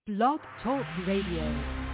Blog Talk Radio.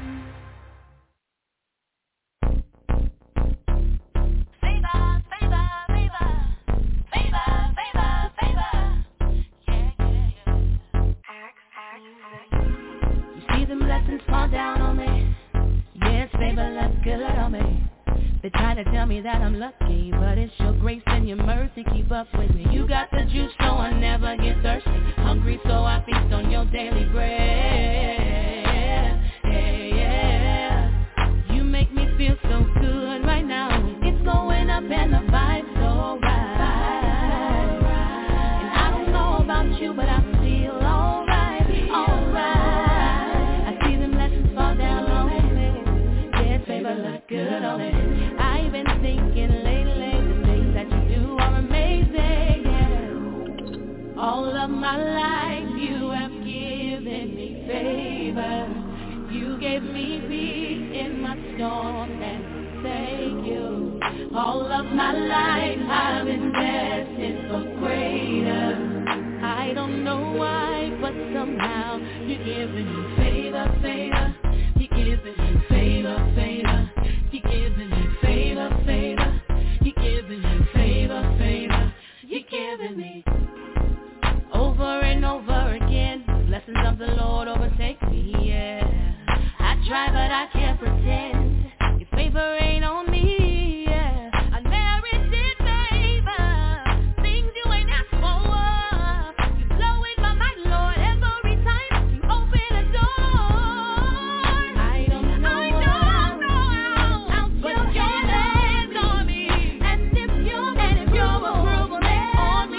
Blessings fall down on me. Yes, favor looks good on me. They try to tell me that I'm lucky, but it's your grace and your mercy keep up with me. You got the juice so I never get thirsty. Hungry so I feast on your daily bread. Hey, yeah. You make me feel so good right now. It's going up and the vibe's so right. And I don't know about you, but I feel alright, alright. I see them blessings fall down on me. Yes, favor look good on me. I've been thinking lately, the things that you do are amazing, yeah. All of my life you have given me favor. You gave me peace in my storm, and thank you. All of my life I've been destined for greater. I don't know why, but somehow you're giving me favor, favor. You're giving me favor, favor. You're giving me favor, favor. You're giving me favor, favor. You're giving me over and over again. Blessings of the Lord overtake me, yeah. I try but I can't pretend. Your favor ain't on me, yeah. Unmerited favor, things you ain't asked for. You blow in my mind, Lord, every time you open a door. I don't know how, but your hands on me. And if your approval is on me,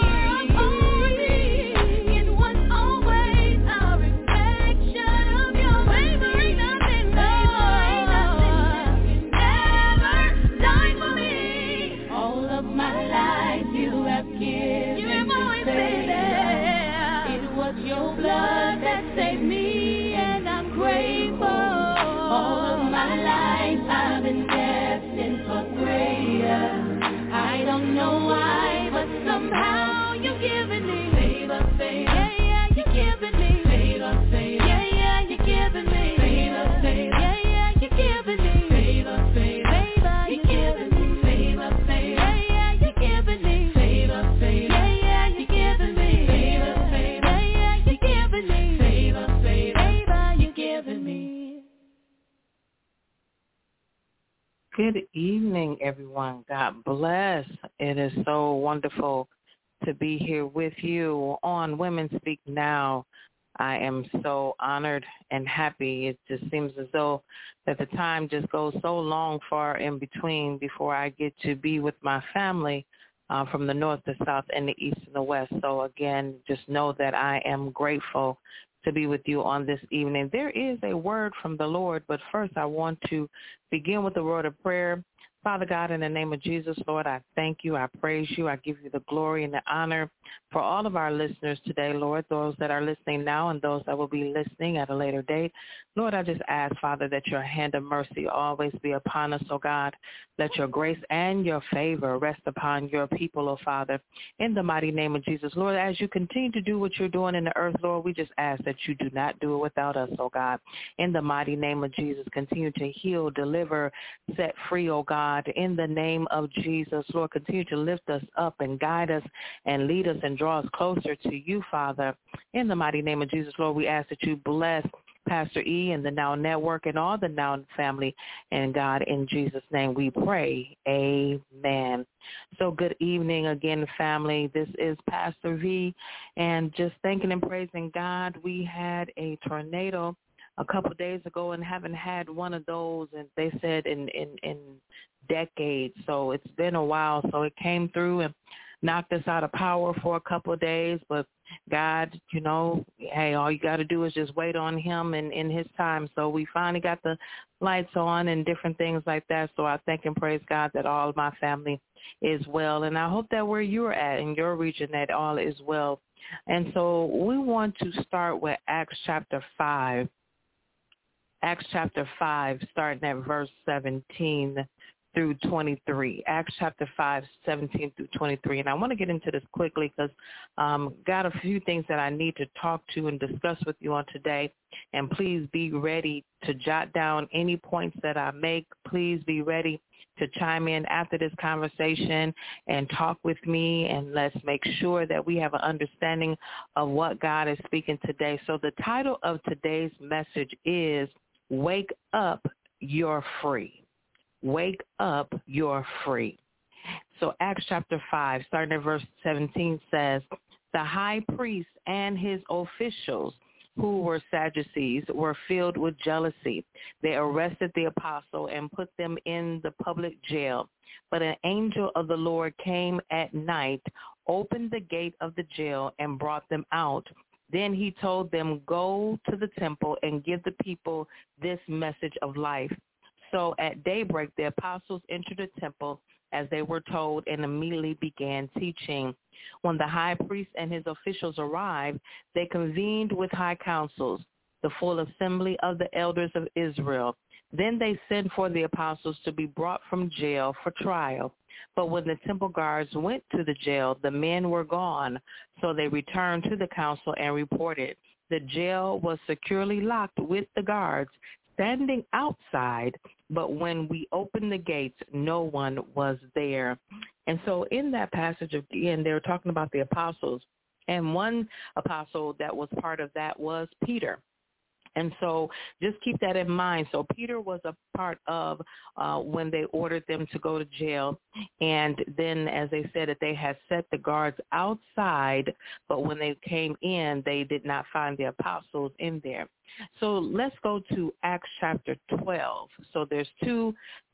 it was always a reflection of your favor. Ain't nothing you never done for me. All of my life you have given me favor. It was your blood that saved me, and I'm grateful. All of my life I've been destined for greater. I don't know why, but somehow you're giving me favor, favor. Yeah, yeah, you're giving me favor, favor. Yeah, yeah, you're giving me favor, favor. Yeah, yeah, you're giving me favor, favor. You're giving me favor, favor. Yeah, yeah, you're giving me favor, favor. Yeah, yeah, you're giving me favor, favor. Yeah, yeah, you're giving me favor, favor. You're giving me. Good evening, everyone. God bless. It is so wonderful to be here with you on Women Speak Now. I am so honored and happy. It just seems as though that the time just goes so long far in between before I get to be with my family from the north, the south, and the east and the west. So again, just know that I am grateful to be with you on this evening. There is a word from the Lord, but first I want to begin with a word of prayer. Father God, in the name of Jesus, Lord, I thank you. I praise you. I give you the glory and the honor for all of our listeners today, Lord, those that are listening now and those that will be listening at a later date. Lord, I just ask, Father, that your hand of mercy always be upon us, oh God. Let your grace and your favor rest upon your people, oh Father, in the mighty name of Jesus. Lord, as you continue to do what you're doing in the earth, Lord, we just ask that you do not do it without us, oh God. In the mighty name of Jesus, continue to heal, deliver, set free, oh God. In the name of Jesus, Lord, continue to lift us up and guide us and lead us and draw us closer to you, Father. In the mighty name of Jesus, Lord, we ask that you bless Pastor E and the Now Network and all the Now family. And God, in Jesus' name we pray. Amen. So good evening again, family. This is Pastor V, and just thanking and praising God. We had a tornado a couple of days ago and haven't had one of those, and they said in decades. So it's been a while. So it came through and knocked us out of power for a couple of days, but God, you know, hey, all you got to do is just wait on him and in his time. So we finally got the lights on and different things like that. So I thank and praise God that all of my family is well. And I hope that where you're at in your region, that all is well. And so we want to start with Acts chapter 5. Acts chapter 5, starting at verse 17 through 23. Acts chapter 5, 17 through 23. And I want to get into this quickly because got a few things that I need to talk to and discuss with you on today. And please be ready to jot down any points that I make. Please be ready to chime in after this conversation and talk with me, and let's make sure that we have an understanding of what God is speaking today. So the title of today's message is Wake Up, You're Free. Wake up, you're free. So Acts chapter 5, starting at verse 17 says, the high priest and his officials, who were Sadducees, were filled with jealousy. They arrested the apostle and put them in the public jail. But an angel of the Lord came at night, opened the gate of the jail, and brought them out. Then he told them, go to the temple and give the people this message of life. So at daybreak, the apostles entered the temple as they were told and immediately began teaching. When the high priest and his officials arrived, they convened with high councils, the full assembly of the elders of Israel. Then they sent for the apostles to be brought from jail for trial. But when the temple guards went to the jail, the men were gone. So they returned to the council and reported. The jail was securely locked with the guards standing outside, but when we opened the gates, no one was there. And so in that passage, again, they were talking about the apostles, and one apostle that was part of that was Peter. And so just keep that in mind. So Peter was a part of when they ordered them to go to jail. And then, as they said, that they had set the guards outside, but when they came in, they did not find the apostles in there. So let's go to Acts chapter 12. So there's two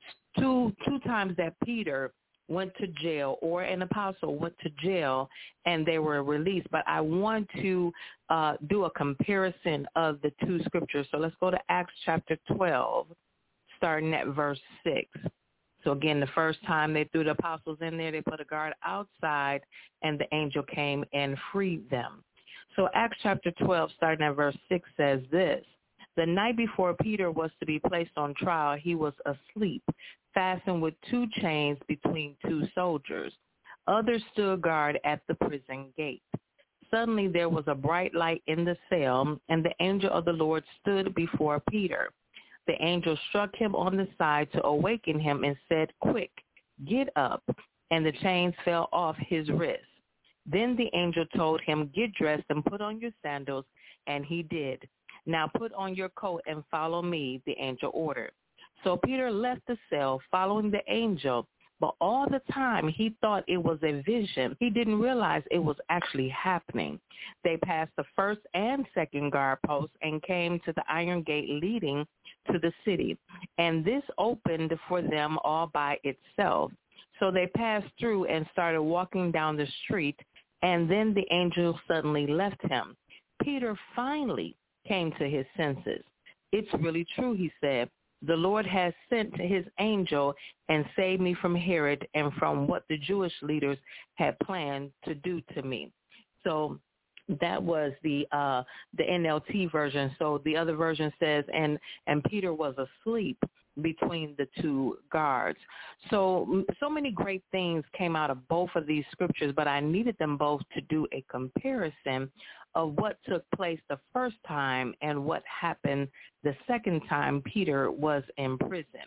times that Peter went to jail, or an apostle went to jail, and they were released. But I want to do a comparison of the two scriptures. So let's go to Acts chapter 12, starting at verse 6. So again, the first time they threw the apostles in there, they put a guard outside, and the angel came and freed them. So Acts chapter 12, starting at verse 6, says this. The night before Peter was to be placed on trial, he was asleep, fastened with 2 chains between 2 soldiers. Others stood guard at the prison gate. Suddenly there was a bright light in the cell, and the angel of the Lord stood before Peter. The angel struck him on the side to awaken him and said, quick, get up, and the chains fell off his wrists. Then the angel told him, get dressed and put on your sandals, and he did. Now put on your coat and follow me, the angel ordered. So Peter left the cell following the angel, but all the time he thought it was a vision. He didn't realize it was actually happening. They passed the first and second guard posts and came to the iron gate leading to the city, and this opened for them all by itself. So they passed through and started walking down the street, and then the angel suddenly left him. Peter finally came to his senses. It's really true, he said. The Lord has sent his angel and saved me from Herod and from what the Jewish leaders had planned to do to me. So that was the NLT version. So the other version says, and Peter was asleep between the 2 guards. So many great things came out of both of these scriptures, but I needed them both to do a comparison of what took place the first time and what happened the second time Peter was in prison.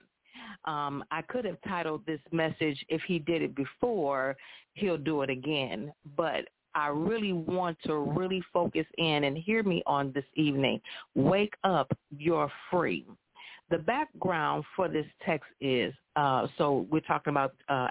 I could have titled this message, if he did it before, he'll do it again. But I really want to really focus in and hear me on this evening. Wake up, you're free. The background for this text is, so we're talking about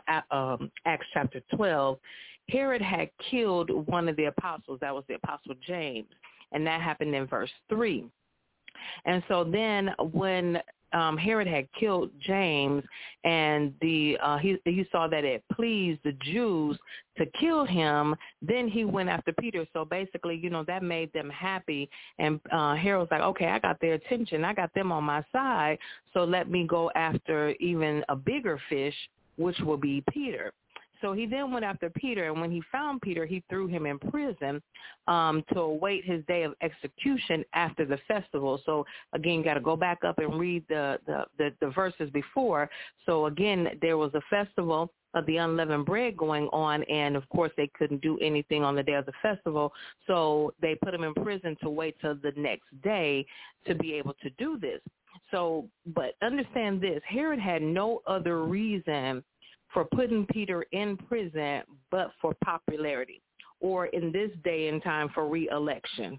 Acts chapter 12. Herod had killed one of the apostles. That was the apostle James, and that happened in verse 3. And so then when Herod had killed James, and he saw that it pleased the Jews to kill him, then he went after Peter. So basically, that made them happy. And Herod was like, okay, I got their attention. I got them on my side. So let me go after even a bigger fish, which will be Peter. So he then went after Peter, and when he found Peter, he threw him in prison to await his day of execution after the festival. So, again, you got to go back up and read the verses before. So, again, there was a festival of the unleavened bread going on, and, of course, they couldn't do anything on the day of the festival. So they put him in prison to wait till the next day to be able to do this. So, but understand this, Herod had no other reason for putting Peter in prison but for popularity, or in this day and time for re-election.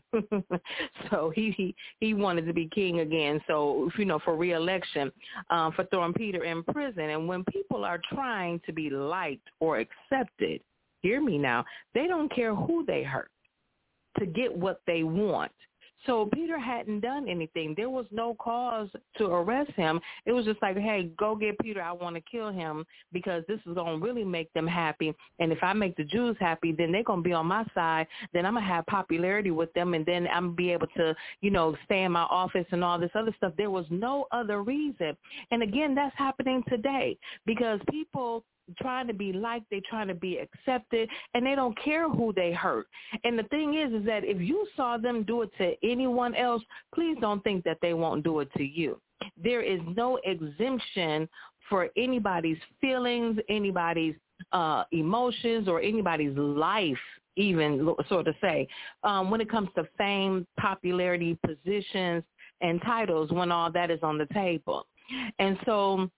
So he wanted to be king again. So, for re-election, for throwing Peter in prison. And when people are trying to be liked or accepted, hear me now, they don't care who they hurt to get what they want. So Peter hadn't done anything. There was no cause to arrest him. It was just like, hey, go get Peter. I want to kill him because this is going to really make them happy. And if I make the Jews happy, then they're going to be on my side. Then I'm going to have popularity with them, and then I'm going to be able to, stay in my office and all this other stuff. There was no other reason. And, again, that's happening today because people trying to be liked, they're trying to be accepted, and they don't care who they hurt. And the thing is that if you saw them do it to anyone else, please don't think that they won't do it to you. There is no exemption for anybody's feelings, anybody's emotions, or anybody's life, even, so to say, when it comes to fame, popularity, positions, and titles, when all that is on the table. And so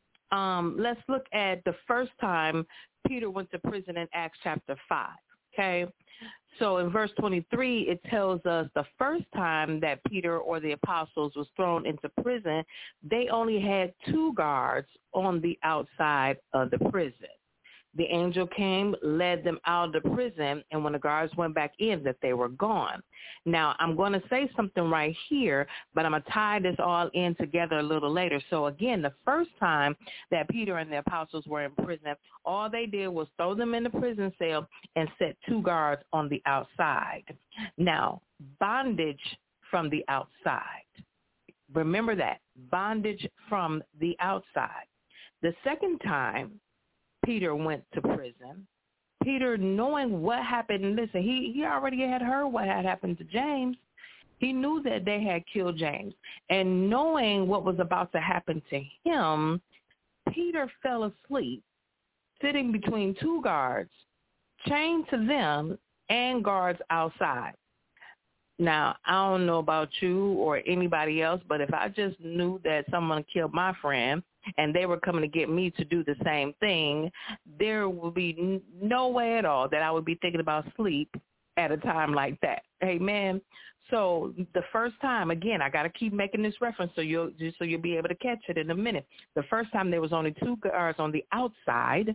let's look at the first time Peter went to prison in Acts chapter 5, okay? So in verse 23, it tells us the first time that Peter or the apostles was thrown into prison, they only had 2 guards on the outside of the prison. The angel came, led them out of the prison, and when the guards went back in, that they were gone. Now, I'm going to say something right here, but I'm going to tie this all in together a little later. So, again, the first time that Peter and the apostles were in prison, all they did was throw them in the prison cell and set 2 guards on the outside. Now, bondage from the outside. Remember that, bondage from the outside. The second time Peter went to prison, Peter, knowing what happened, listen, he already had heard what had happened to James. He knew that they had killed James. And knowing what was about to happen to him, Peter fell asleep, sitting between 2 guards, chained to them, and guards outside. Now, I don't know about you or anybody else, but if I just knew that someone killed my friend and they were coming to get me to do the same thing, there would be no way at all that I would be thinking about sleep at a time like that. Amen. So the first time, again, I got to keep making this reference so you'll be able to catch it in a minute. The first time there was only 2 guards on the outside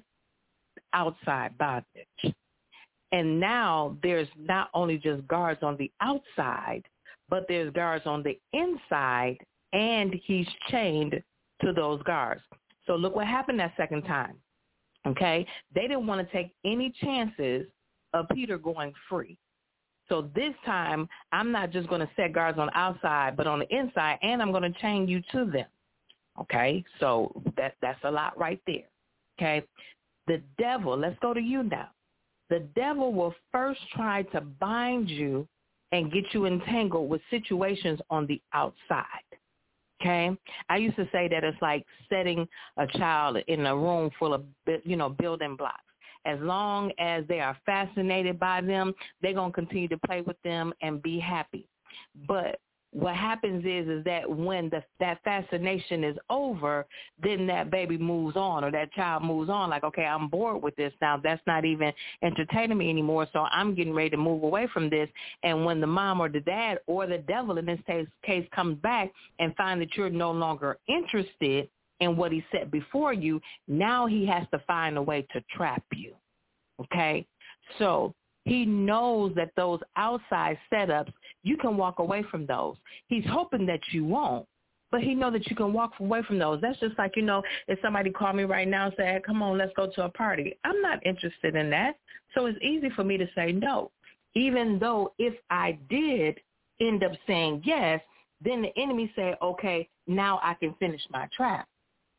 bondage. And now there's not only just guards on the outside, but there's guards on the inside, and he's chained to those guards. So look what happened that second time, okay? They didn't want to take any chances of Peter going free. So this time, I'm not just going to set guards on the outside, but on the inside, and I'm going to chain you to them, okay? So that's a lot right there, okay? The devil, let's go to you now. The devil will first try to bind you and get you entangled with situations on the outside, okay? I used to say that it's like setting a child in a room full of, building blocks. As long as they are fascinated by them, they're going to continue to play with them and be happy. But what happens is that when that fascination is over, then that baby moves on, or that child moves on, like, okay, I'm bored with this now. That's not even entertaining me anymore, so I'm getting ready to move away from this. And when the mom or the dad or the devil in this case comes back and find that you're no longer interested in what he set before you, now he has to find a way to trap you, okay? So he knows that those outside setups, you can walk away from those. He's hoping that you won't, but he knows that you can walk away from those. That's just like, if somebody called me right now and said, come on, let's go to a party. I'm not interested in that. So it's easy for me to say no, even though if I did end up saying yes, then the enemy say, okay, now I can finish my trap.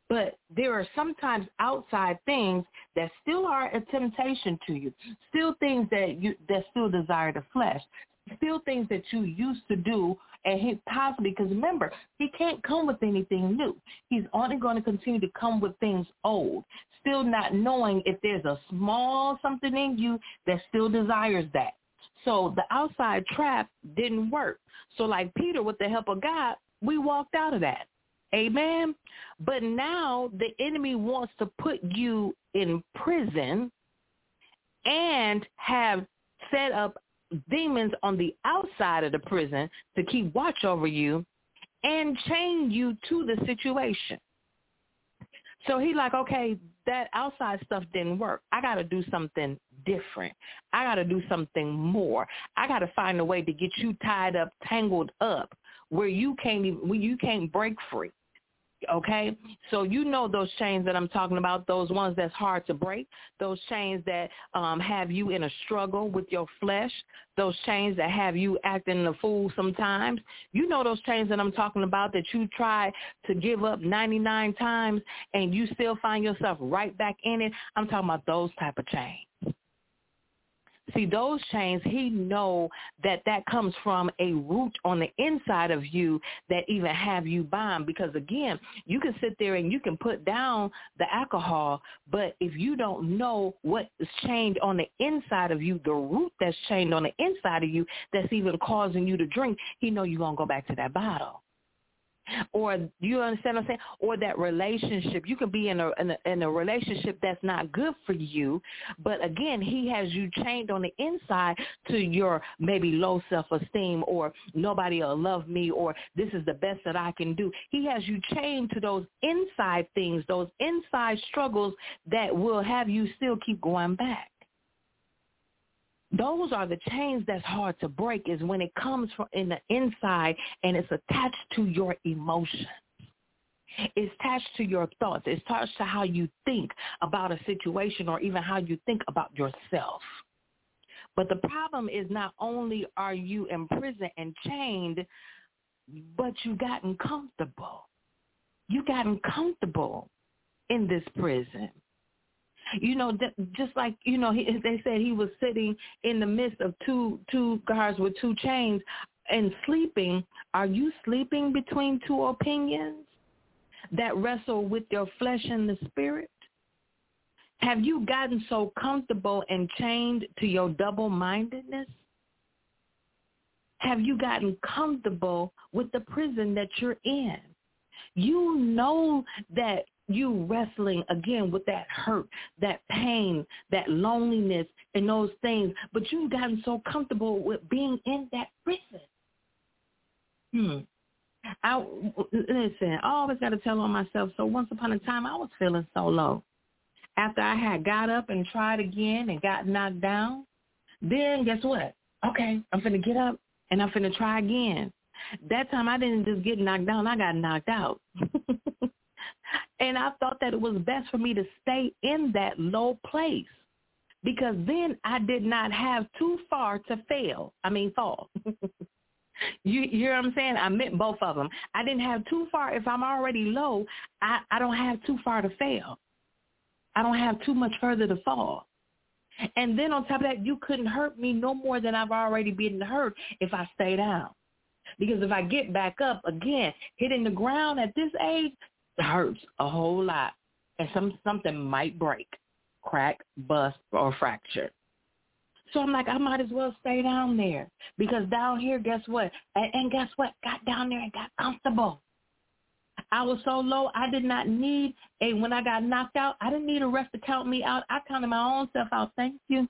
But there are sometimes outside things that still are a temptation to you, still things that still desire the flesh, still things that you used to do, and he possibly, because remember, he can't come with anything new. He's only going to continue to come with things old, still not knowing if there's a small something in you that still desires that. So the outside trap didn't work. So like Peter, with the help of God, we walked out of that. Amen. But now the enemy wants to put you in prison and have set up demons on the outside of the prison to keep watch over you and chain you to the situation. So he like, okay, that outside stuff didn't work. I got to do something different. I got to do something more. I got to find a way to get you tied up, tangled up, where you can't break free. Okay, so you know those chains that I'm talking about, those ones that's hard to break, those chains that have you in a struggle with your flesh, those chains that have you acting a fool sometimes. You know those chains that I'm talking about that you try to give up 99 times and you still find yourself right back in it. I'm talking about those type of chains. See, those chains, he know that comes from a root on the inside of you that even have you bound. Because, again, you can sit there and you can put down the alcohol, but if you don't know what is chained on the inside of you, the root that's chained on the inside of you that's even causing you to drink, he know you're going to go back to that bottle. Or you understand what I'm saying? Or that relationship. You could be in a relationship that's not good for you, but again, he has you chained on the inside to your maybe low self-esteem, or nobody will love me, or this is the best that I can do. He has you chained to those inside things, those inside struggles that will have you still keep going back. Those are the chains that's hard to break, is when it comes from in the inside and it's attached to your emotions. It's attached to your thoughts. It's attached to how you think about a situation or even how you think about yourself. But the problem is not only are you in prison and chained, but you've gotten comfortable. You've gotten comfortable in this prison. You know, just like, you know, they said he was sitting in the midst of two guards with two chains and sleeping. Are you sleeping between two opinions that wrestle with your flesh and the spirit? Have you gotten so comfortable and chained to your double-mindedness? Have you gotten comfortable with the prison that you're in? You know that you wrestling again with that hurt, that pain, that loneliness, and those things, but you've gotten so comfortable with being in that prison. Listen, I always got to tell on myself. So once upon a time, I was feeling so low. After I had got up and tried again and got knocked down, then guess what? Okay, I'm finna get up and I'm finna try again. That time I didn't just get knocked down, I got knocked out. And I thought that it was best for me to stay in that low place, because then I did not have too far to fall. You hear what I'm saying? I meant both of them. I didn't have too far. If I'm already low, I don't have too far to fail. I don't have too much further to fall. And then on top of that, you couldn't hurt me no more than I've already been hurt if I stay down. Because if I get back up again, hitting the ground at this age, it hurts a whole lot. And something might break, crack, bust, or fracture. So I'm like, I might as well stay down there. Because down here, guess what? And guess what? Got down there and got comfortable. I was so low, I did not need when I got knocked out, I didn't need a ref to count me out. I counted my own self out. Thank you.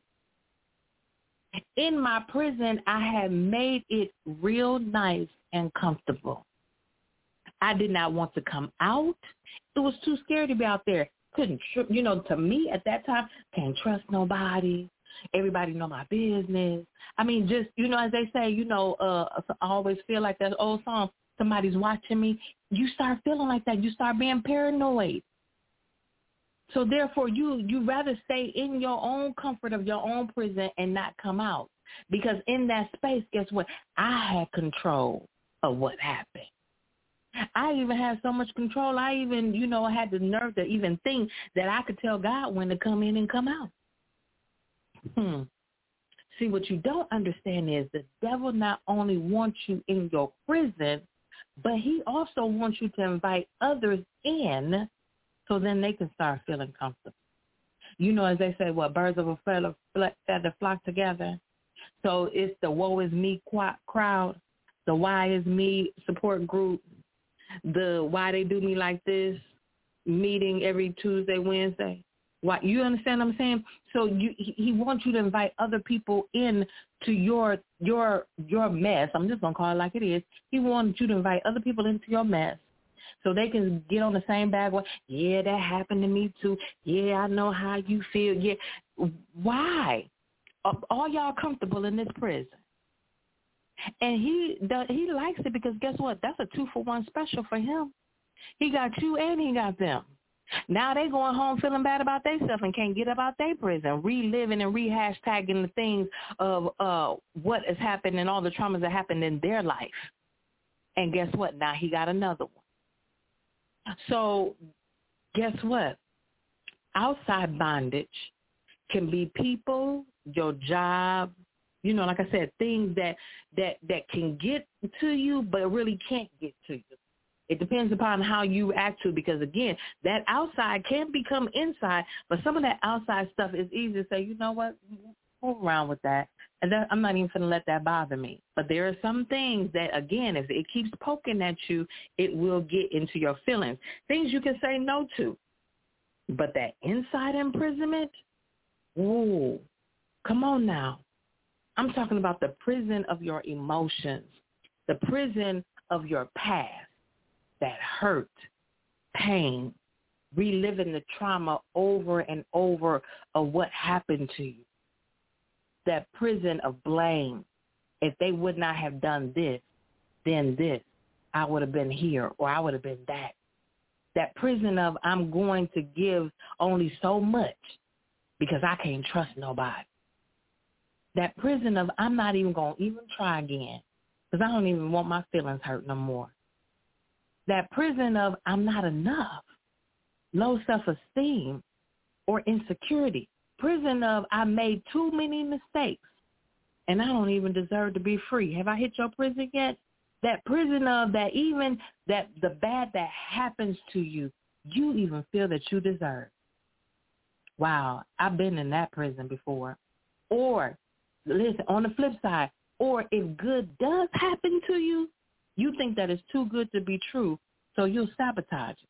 In my prison, I had made it real nice and comfortable. I did not want to come out. It was too scary to be out there. Couldn't, to me at that time, can't trust nobody. Everybody know my business. I mean, just, as they say, I always feel like that old song, somebody's watching me. You start feeling like that. You start being paranoid. So therefore, you rather stay in your own comfort of your own prison and not come out. Because in that space, guess what? I had control of what happened. I even had so much control. I even, had the nerve to even think that I could tell God when to come in and come out. See, what you don't understand is the devil not only wants you in your prison, but he also wants you to invite others in so then they can start feeling comfortable. As they say, birds of a feather flock together. So it's the woe is me crowd, the why is me support group, the why they do me like this meeting every Tuesday, Wednesday. Why, you understand what I'm saying? So he wants you to invite other people in to your mess. I'm just going to call it like it is. He wants you to invite other people into your mess so they can get on the same bag. Yeah, that happened to me too. Yeah, I know how you feel. Yeah. Why? All y'all comfortable in this prison. And he likes it because guess what? That's a 2-for-1 special for him. He got you and he got them. Now they going home feeling bad about themselves and can't get up out their prison, reliving and re-hashtagging the things of what has happened and all the traumas that happened in their life. And guess what? Now he got another one. So guess what? Outside bondage can be people, your job, like I said, things that can get to you but really can't get to you. It depends upon how you act to, because, again, that outside can become inside, but some of that outside stuff is easy to say, you know what, move around with that. And I'm not even going to let that bother me. But there are some things that, again, if it keeps poking at you, it will get into your feelings. Things you can say no to. But that inside imprisonment, ooh, come on now. I'm talking about the prison of your emotions, the prison of your past. That hurt, pain, reliving the trauma over and over of what happened to you. That prison of blame. If they would not have done this, then this, I would have been here or I would have been that. That prison of I'm going to give only so much because I can't trust nobody. That prison of I'm not even going to even try again because I don't even want my feelings hurt no more. That prison of I'm not enough, low self-esteem or insecurity. Prison of I made too many mistakes and I don't even deserve to be free. Have I hit your prison yet? That prison of that even that the bad that happens to you, you even feel that you deserve. Wow, I've been in that prison before. Or, listen, on the flip side, or if good does happen to you, you think that it's too good to be true, so you'll sabotage it.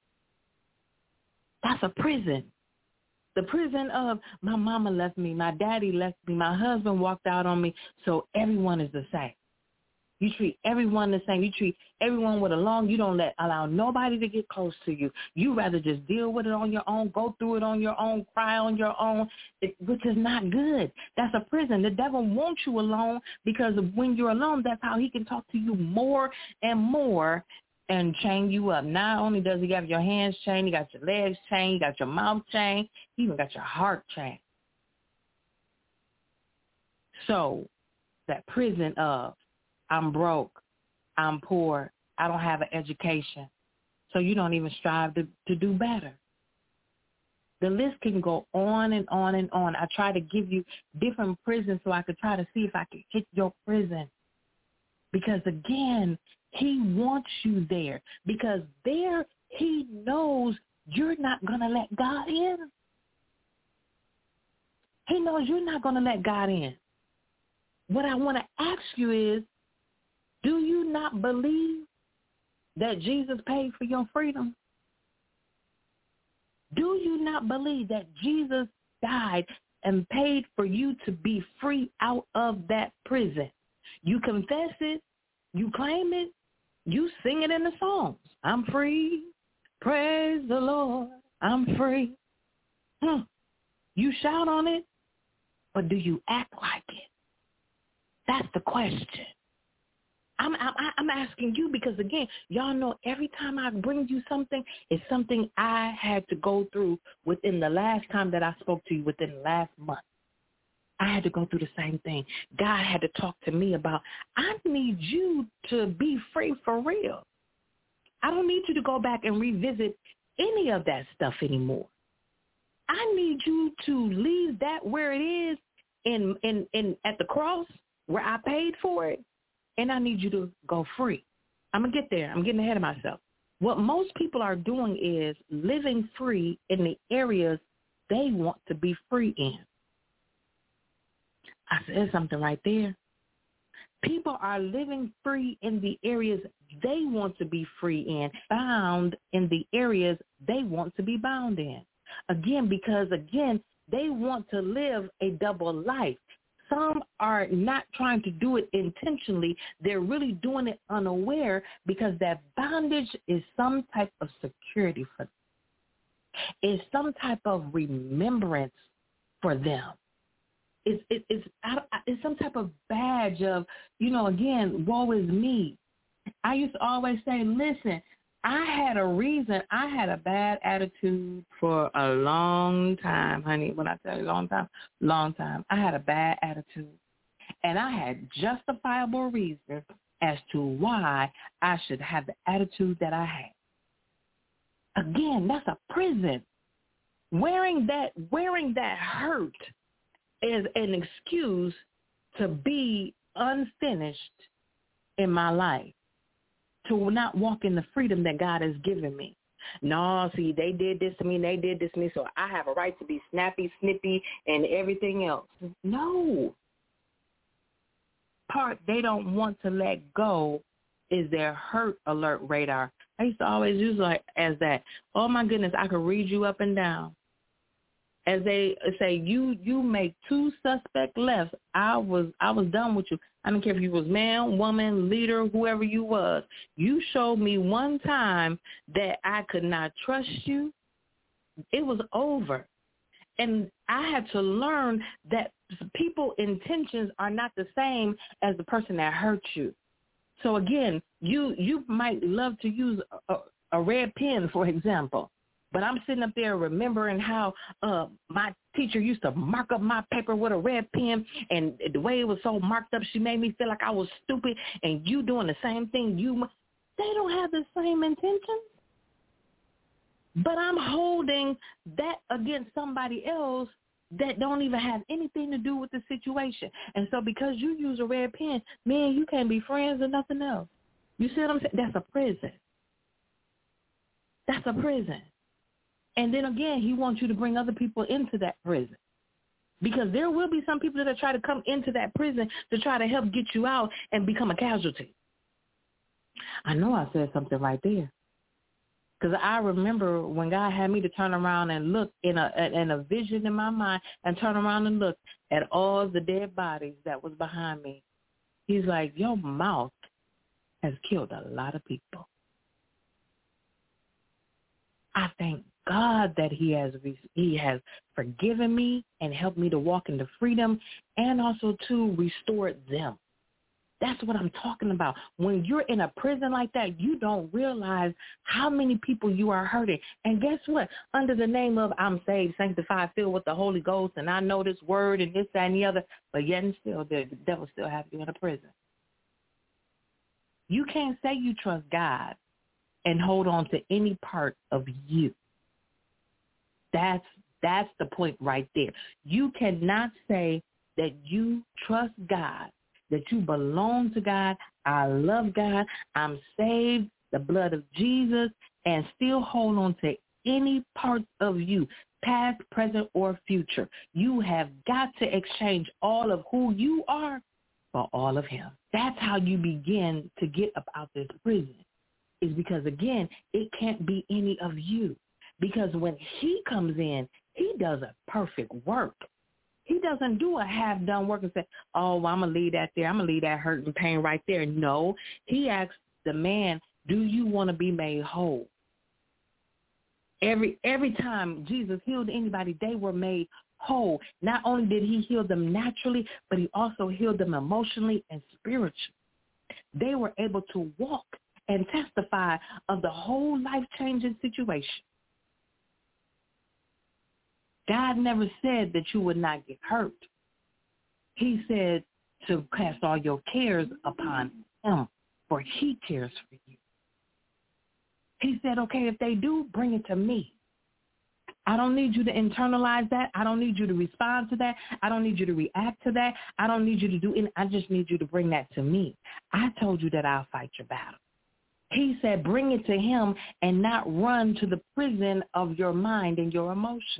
That's a prison. The prison of my mama left me, my daddy left me, my husband walked out on me, so everyone is the same. You treat everyone the same. You treat everyone with a long. You don't allow nobody to get close to you. You rather just deal with it on your own, go through it on your own, cry on your own, which is not good. That's a prison. The devil wants you alone because when you're alone, that's how he can talk to you more and more and chain you up. Not only does he have your hands chained, he got your legs chained, he got your mouth chained, he even got your heart chained. So that prison of I'm broke, I'm poor, I don't have an education, so you don't even strive to do better. The list can go on and on and on. I try to give you different prisons so I could try to see if I could hit your prison. Because, again, he wants you there. Because there he knows you're not going to let God in. He knows you're not going to let God in. What I want to ask you is, do you not believe that Jesus paid for your freedom? Do you not believe that Jesus died and paid for you to be free out of that prison? You confess it, you claim it, you sing it in the songs. I'm free, praise the Lord, I'm free. You shout on it, but do you act like it? That's the question. I'm asking you because, again, y'all know every time I bring you something, it's something I had to go through within the last time that I spoke to you, within the last month. I had to go through the same thing. God had to talk to me about, I need you to be free for real. I don't need you to go back and revisit any of that stuff anymore. I need you to leave that where it is in at the cross where I paid for it, and I need you to go free. I'm going to get there. I'm getting ahead of myself. What most people are doing is living free in the areas they want to be free in. I said something right there. People are living free in the areas they want to be free in, bound in the areas they want to be bound in. Again, because, they want to live a double life. Some are not trying to do it intentionally. They're really doing it unaware because that bondage is some type of security for them. It's some type of remembrance for them. It's some type of badge of, woe is me. I used to always say, listen, I had a reason. I had a bad attitude for a long time, honey. When I tell you long time, I had a bad attitude. And I had justifiable reasons as to why I should have the attitude that I had. Again, that's a prison. Wearing that hurt is an excuse to be unfinished in my life, to not walk in the freedom that God has given me. No, see, they did this to me, so I have a right to be snappy, snippy, and everything else. No. Part they don't want to let go is their hurt alert radar. I used to always use like as that. Oh, my goodness, I could read you up and down. As they say, you make two suspect lefts. I was done with you. I don't care if you was man, woman, leader, whoever you was. You showed me one time that I could not trust you. It was over. And I had to learn that people's intentions are not the same as the person that hurt you. So again, you might love to use a red pen, for example. But I'm sitting up there remembering how my teacher used to mark up my paper with a red pen, and the way it was so marked up, she made me feel like I was stupid, and you doing the same thing. They don't have the same intentions. But I'm holding that against somebody else that don't even have anything to do with the situation. And so because you use a red pen, man, you can't be friends or nothing else. You see what I'm saying? That's a prison. That's a prison. And then again, he wants you to bring other people into that prison. Because there will be some people that try to come into that prison to try to help get you out and become a casualty. I know I said something right there. Because I remember when God had me to turn around and look in a vision in my mind and turn around and look at all the dead bodies that was behind me. He's like, your mouth has killed a lot of people. I thank God that he has forgiven me and helped me to walk into freedom and also to restore them. That's what I'm talking about. When you're in a prison like that, you don't realize how many people you are hurting. And guess what? Under the name of I'm saved, sanctified, filled with the Holy Ghost, and I know this word and this, that, and the other, but yet and still, the devil still has you in a prison. You can't say you trust God and hold on to any part of you. That's the point right there. You cannot say that you trust God, that you belong to God, I love God, I'm saved, the blood of Jesus, and still hold on to any part of you, past, present, or future. You have got to exchange all of who you are for all of him. That's how you begin to get up out this prison, is because, again, it can't be any of you. Because when he comes in, he does a perfect work. He doesn't do a half-done work and say, oh, well, I'm going to leave that there. I'm going to leave that hurt and pain right there. No, he asks the man, do you want to be made whole? Every time Jesus healed anybody, they were made whole. Not only did he heal them naturally, but he also healed them emotionally and spiritually. They were able to walk and testify of the whole life-changing situation. God never said that you would not get hurt. He said to cast all your cares upon him, for he cares for you. He said, okay, if they do, bring it to me. I don't need you to internalize that. I don't need you to respond to that. I don't need you to react to that. I don't need you to do it. I just need you to bring that to me. I told you that I'll fight your battle. He said, bring it to him and not run to the prison of your mind and your emotions.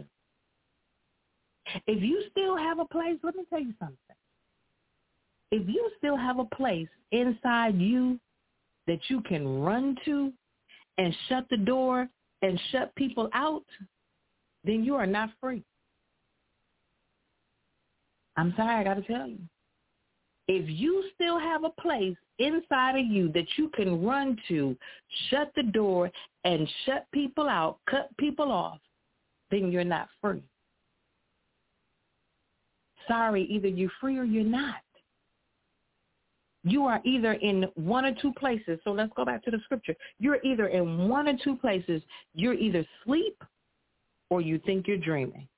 If you still have a place, let me tell you something. If you still have a place inside you that you can run to and shut the door and shut people out, then you are not free. I'm sorry, I got to tell you. If you still have a place inside of you that you can run to, shut the door, and shut people out, cut people off, then you're not free. Sorry, either you're free or you're not. You are either in one or two places. So let's go back to the scripture. You're either in one or two places. You're either asleep or you think you're dreaming.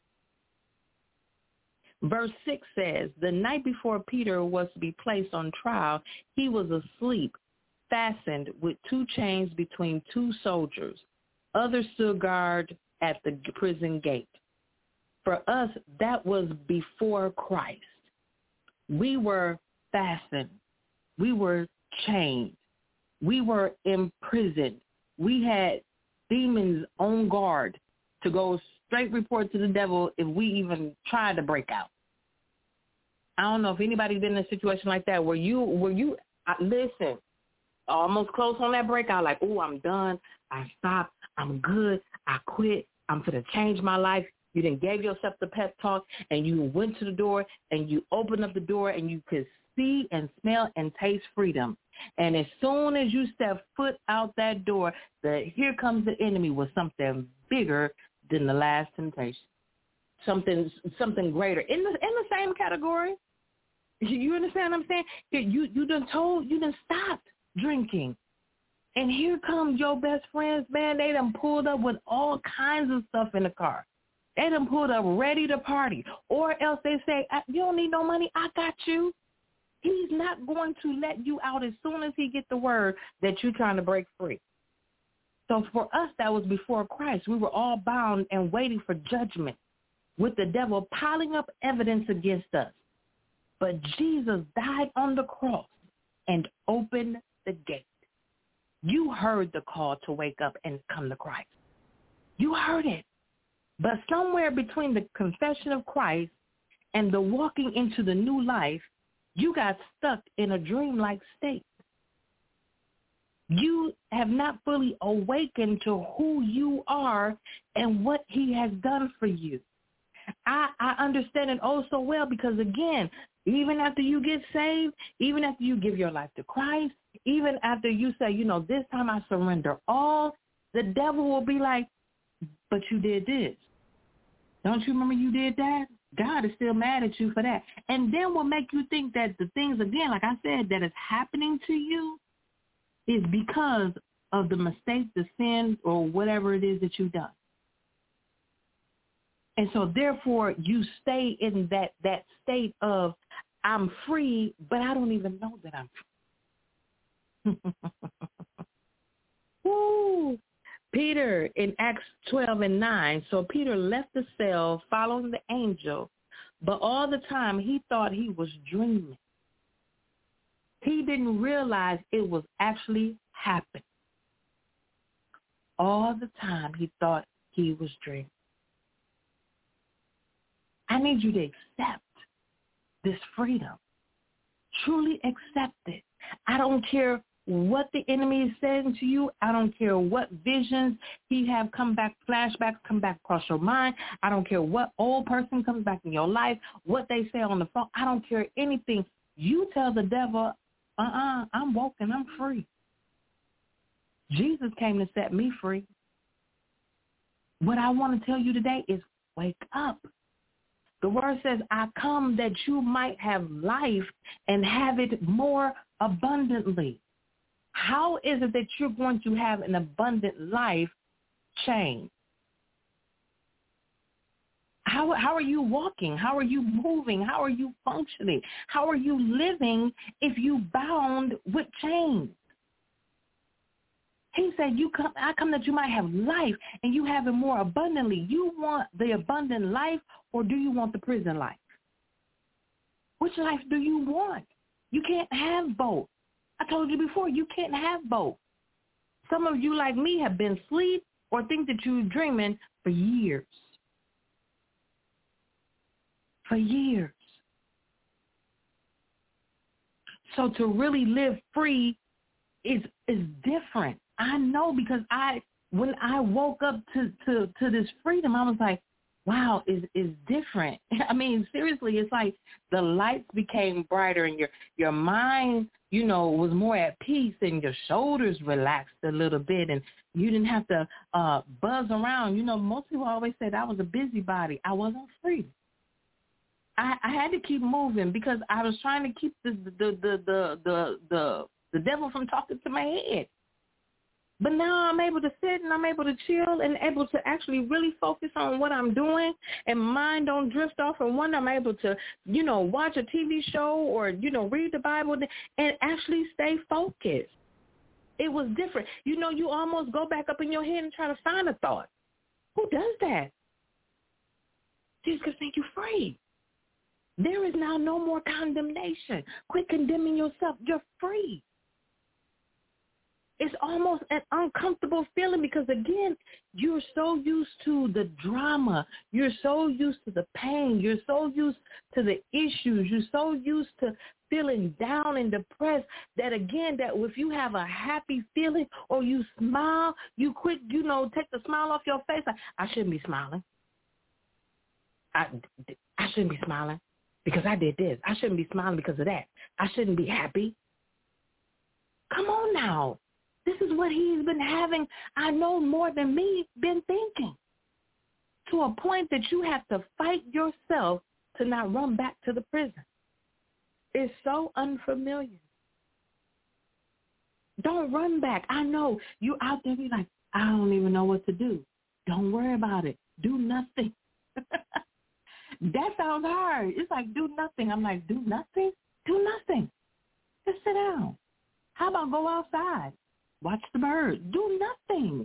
Verse 6 says, the night before Peter was to be placed on trial, he was asleep, fastened with 2 chains between 2 soldiers. Others stood guard at the prison gate. For us, that was before Christ. We were fastened. We were chained. We were imprisoned. We had demons on guard to go straight report to the devil if we even tried to break out. I don't know if anybody's been in a situation like that where you listen, almost close on that breakout, like, oh, I'm done. I stopped. I'm good. I quit. I'm going to change my life. You then gave yourself the pep talk and you went to the door and you opened up the door and you could see and smell and taste freedom. And as soon as you step foot out that door, here comes the enemy with something bigger than the last temptation, something greater in the same category. You understand what I'm saying? You done stopped drinking, and here comes your best friends, man. They done pulled up with all kinds of stuff in the car. They done pulled up ready to party, or else they say, you don't need no money, I got you. He's not going to let you out as soon as he gets the word that you're trying to break free. So for us, that was before Christ. We were all bound and waiting for judgment with the devil piling up evidence against us. But Jesus died on the cross and opened the gate. You heard the call to wake up and come to Christ. You heard it. But somewhere between the confession of Christ and the walking into the new life, you got stuck in a dreamlike state. You have not fully awakened to who you are and what he has done for you. I understand it oh so well because, again, even after you get saved, even after you give your life to Christ, even after you say, this time I surrender all, the devil will be like, but you did this. Don't you remember you did that? God is still mad at you for that. And then will make you think that the things, again, like I said, that is happening to you is because of the mistake, the sin, or whatever it is that you've done. And so, therefore, you stay in that state of, I'm free, but I don't even know that I'm free. Woo! Peter in Acts 12:9. So Peter left the cell following the angel, but all the time he thought he was dreaming. He didn't realize it was actually happening. All the time he thought he was dreaming. I need you to accept this freedom. Truly accept it. I don't care what the enemy is saying to you. I don't care what visions he have come back, flashbacks come back across your mind. I don't care what old person comes back in your life, what they say on the phone. I don't care anything. You tell the devil, I'm woke and I'm free. Jesus came to set me free. What I want to tell you today is wake up. The word says, I come that you might have life and have it more abundantly. How is it that you're going to have an abundant life change? How are you walking? How are you moving? How are you functioning? How are you living if you bound with chains? He said, I come that you might have life and you have it more abundantly. You want the abundant life or do you want the prison life? Which life do you want? You can't have both. I told you before, you can't have both. Some of you, like me, have been asleep or think that you're dreaming for years. For years. So to really live free is different. I know, because when I woke up to this freedom, I was like, wow, is different. I mean, seriously, it's like the lights became brighter and your mind, was more at peace and your shoulders relaxed a little bit and you didn't have to buzz around. Most people always said I was a busybody. I wasn't free. I had to keep moving because I was trying to keep the devil from talking to my head. But now I'm able to sit and I'm able to chill and able to actually really focus on what I'm doing and mind don't drift off. And one, I'm able to, watch a TV show or, read the Bible and actually stay focused. It was different. You almost go back up in your head and try to find a thought. Who does that? Jesus can make you free. There is now no more condemnation. Quit condemning yourself. You're free. It's almost an uncomfortable feeling because, again, you're so used to the drama. You're so used to the pain. You're so used to the issues. You're so used to feeling down and depressed that, again, that if you have a happy feeling or you smile, you quick, take the smile off your face. Like, I shouldn't be smiling. I shouldn't be smiling because I did this. I shouldn't be smiling because of that. I shouldn't be happy. Come on now. This is what he's been having, I know more than me, been thinking. To a point that you have to fight yourself to not run back to the prison. It's so unfamiliar. Don't run back. I know you out there be like, I don't even know what to do. Don't worry about it. Do nothing. That sounds hard. It's like, do nothing. I'm like, do nothing? Do nothing. Just sit down. How about go outside? Watch the birds. Do nothing.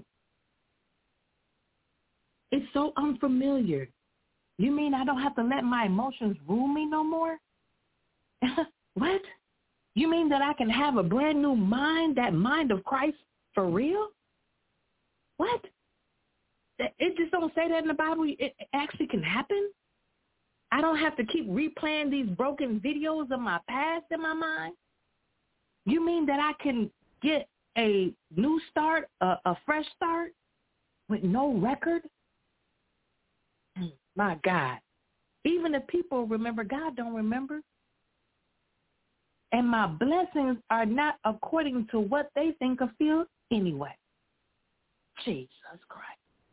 It's so unfamiliar. You mean I don't have to let my emotions rule me no more? What? You mean that I can have a brand new mind, that mind of Christ for real? What? It just don't say that in the Bible. It actually can happen? I don't have to keep replaying these broken videos of my past in my mind? You mean that I can get a new start, a fresh start with no record? My God. Even if people remember, God don't remember. And my blessings are not according to what they think or feel anyway. Jesus Christ.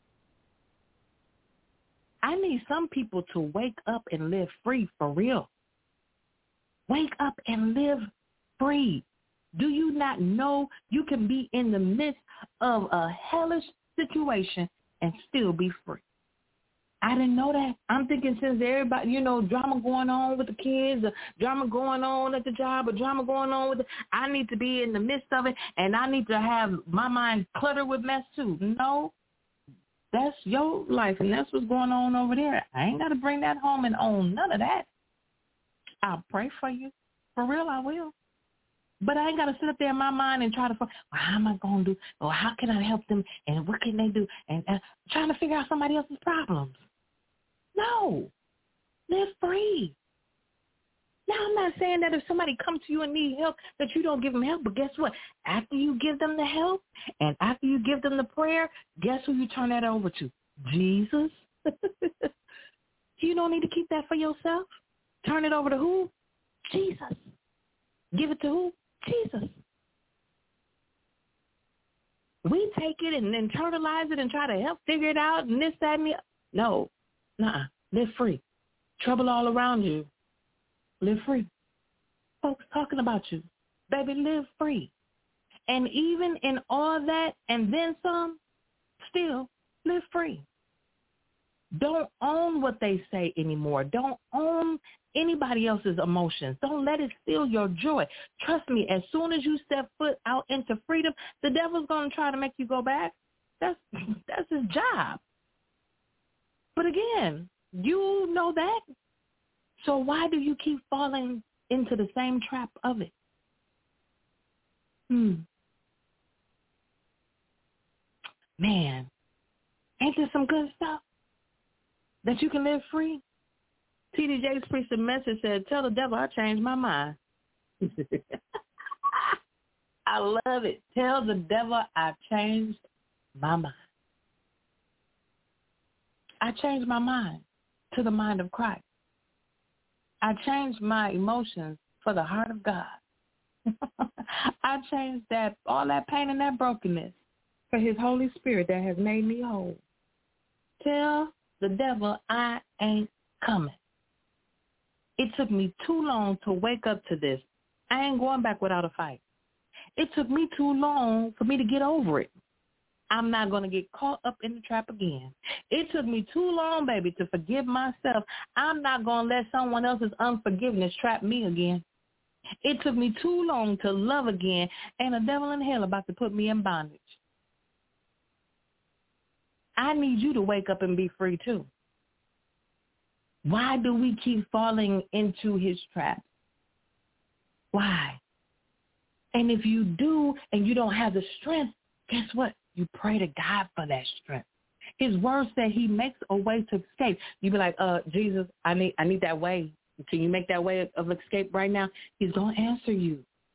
I need some people to wake up and live free for real. Wake up and live free. Do you not know you can be in the midst of a hellish situation and still be free? I didn't know that. I'm thinking since everybody, drama going on with the kids, or drama going on at the job, or drama going on with I need to be in the midst of it, and I need to have my mind cluttered with mess too. No, that's your life, and that's what's going on over there. I ain't got to bring that home and own none of that. I'll pray for you. For real, I will. But I ain't got to sit up there in my mind and try to, how am I going to do, or how can I help them, and what can they do, and trying to figure out somebody else's problems. No. Live free. Now, I'm not saying that if somebody comes to you and need help, that you don't give them help. But guess what? After you give them the help and after you give them the prayer, guess who you turn that over to? Jesus. You don't need to keep that for yourself. Turn it over to who? Jesus. Give it to who? Jesus. We take it and internalize it and try to help figure it out and this, that, and the other. No. Nuh-uh. Live free. Trouble all around you. Live free. Folks talking about you. Baby, live free. And even in all that and then some, still live free. Don't own what they say anymore. Don't own anybody else's emotions. Don't let it steal your joy. Trust me, as soon as you step foot out into freedom, the devil's going to try to make you go back. That's his job. But again, you know that. So why do you keep falling into the same trap of it? Man, ain't there some good stuff that you can live free? T.D. Jakes preached a message, said, tell the devil I changed my mind. I love it. Tell the devil I changed my mind. I changed my mind to the mind of Christ. I changed my emotions for the heart of God. I changed all that pain and that brokenness for his Holy Spirit that has made me whole. Tell the devil I ain't coming. It took me too long to wake up to this. I ain't going back without a fight. It took me too long for me to get over it. I'm not going to get caught up in the trap again. It took me too long, baby, to forgive myself. I'm not going to let someone else's unforgiveness trap me again. It took me too long to love again, and a devil in hell about to put me in bondage. I need you to wake up and be free too. Why do we keep falling into his trap? Why? And if you do and you don't have the strength, guess what? You pray to God for that strength. His word said he makes a way to escape. You be like, Jesus, I need that way. Can you make that way of escape right now? He's going to answer you.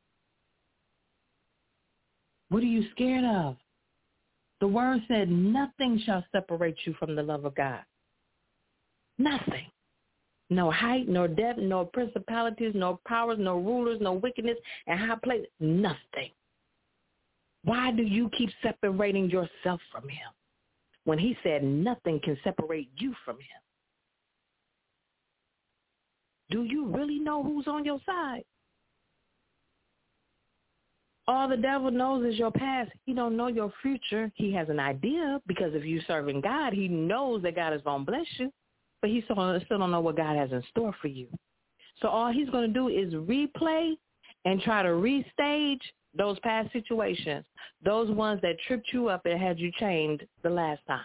What are you scared of? The word said nothing shall separate you from the love of God. Nothing. No height, no depth, no principalities, no powers, no rulers, no wickedness, and high places. Nothing. Why do you keep separating yourself from him when he said nothing can separate you from him? Do you really know who's on your side? All the devil knows is your past. He don't know your future. He has an idea because if you're serving God, he knows that God is going to bless you, but he still don't know what God has in store for you. So all he's going to do is replay and try to restage those past situations, those ones that tripped you up and had you chained the last time.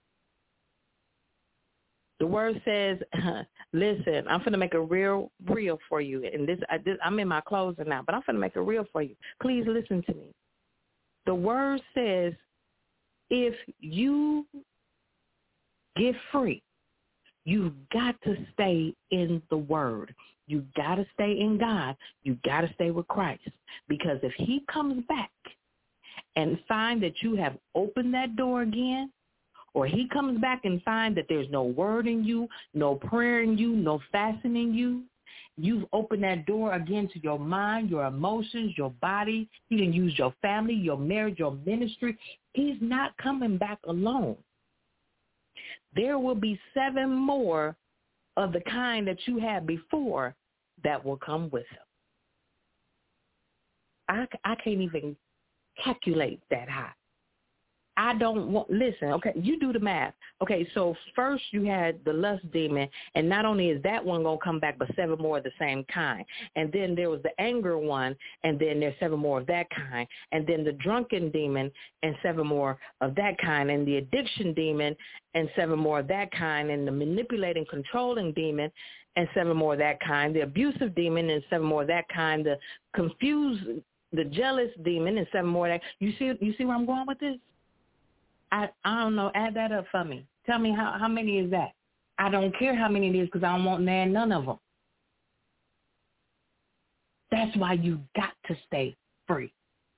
The word says, listen, I'm going to make a real for you. And I'm in my closing now, but I'm going to make it real for you. Please listen to me. The word says, if you get free, you've got to stay in the word. You got to stay in God. You got to stay with Christ. Because if he comes back and find that you have opened that door again, or he comes back and find that there's no word in you, no prayer in you, no fasting in you, you've opened that door again to your mind, your emotions, your body. He can use your family, your marriage, your ministry. He's not coming back alone. There will be 7 more of the kind that you had before that will come with him. I can't even calculate that high. I don't want, listen, okay, you do the math. Okay, so first you had the lust demon, and not only is that one going to come back, but 7 more of the same kind. And then there was the anger one, and then there's 7 more of that kind. And then the drunken demon, and 7 more of that kind. And the addiction demon, and 7 more of that kind. And the manipulating, controlling demon, and 7 more of that kind. The abusive demon, and 7 more of that kind. The confused, the jealous demon, and 7 more of that. You see where I'm going with this? I don't know. Add that up for me. Tell me how many is that? I don't care how many it is because I don't want none of them. That's why you got to stay free.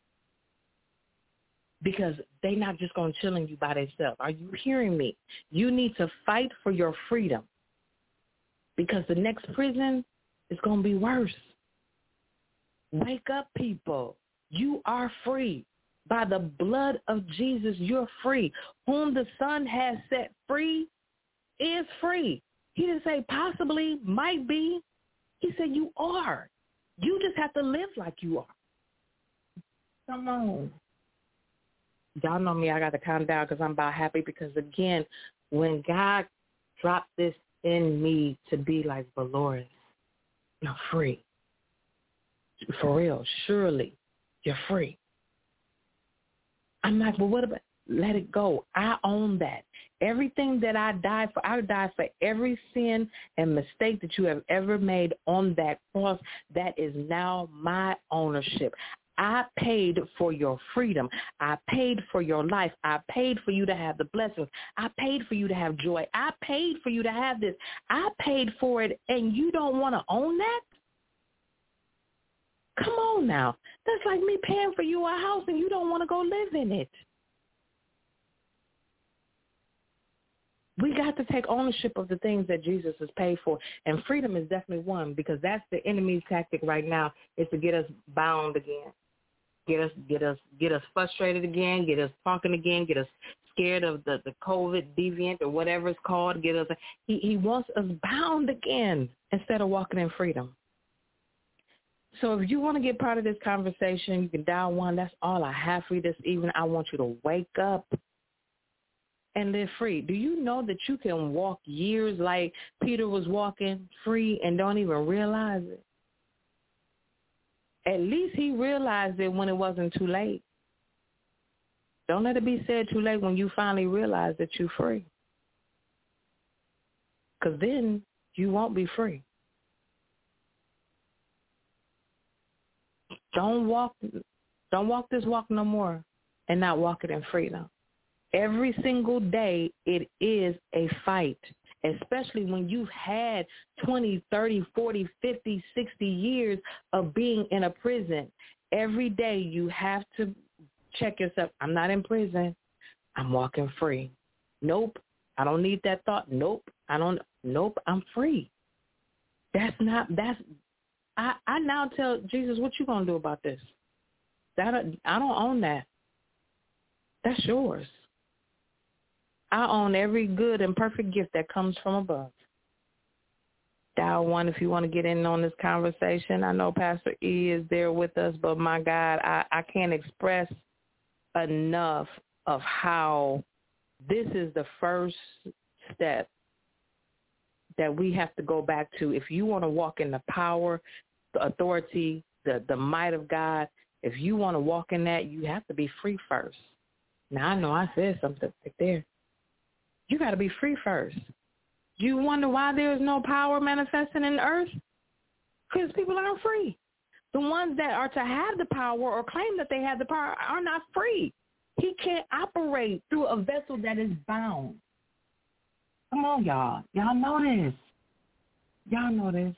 Because they're not just going to chill in you by themselves. Are you hearing me? You need to fight for your freedom. Because the next prison is going to be worse. Wake up, people. You are free. By the blood of Jesus, you're free. Whom the Son has set free is free. He didn't say possibly, might be. He said you are. You just have to live like you are. Come on. Y'all know me. I got to calm down because I'm about happy because, again, when God drop this in me to be like Dolores. You're free. For real, surely you're free. I'm like, well, what about, let it go. I own that. Everything that I died for every sin and mistake that you have ever made on that cross. That is now my ownership. I paid for your freedom. I paid for your life. I paid for you to have the blessings. I paid for you to have joy. I paid for you to have this. I paid for it, and you don't want to own that? Come on now. That's like me paying for you a house and you don't want to go live in it. We got to take ownership of the things that Jesus has paid for. And freedom is definitely one, because that's the enemy's tactic right now, is to get us bound again. Get us frustrated again, get us talking again, get us scared of the COVID deviant or whatever it's called. He wants us bound again instead of walking in freedom. So if you want to get part of this conversation, you can dial 1. That's all I have for you this evening. I want you to wake up and live free. Do you know that you can walk years like Peter was walking, free, and don't even realize it? At least he realized it when it wasn't too late. Don't let it be said too late when you finally realize that you're free. Because then you won't be free. Don't walk this walk no more and not walk it in freedom. Every single day it is a fight, especially when you've had 20, 30, 40, 50, 60 years of being in a prison. Every day you have to check yourself. I'm not in prison. I'm walking free. Nope. I don't need that thought. Nope. I'm free. I now tell Jesus, what you going to do about this? I don't own that. That's yours. I own every good and perfect gift that comes from above. Dial 1 if you want to get in on this conversation. I know Pastor E is there with us, but my God, I can't express enough of how this is the first step that we have to go back to. If you want to walk in the power, the authority, the might of God, if you want to walk in that, you have to be free first. Now, I know I said something right there. You got to be free first. You wonder why there is no power manifesting in the earth? Because people aren't free. The ones that are to have the power or claim that they have the power are not free. He can't operate through a vessel that is bound. Come on, y'all. Y'all know this. Y'all know this.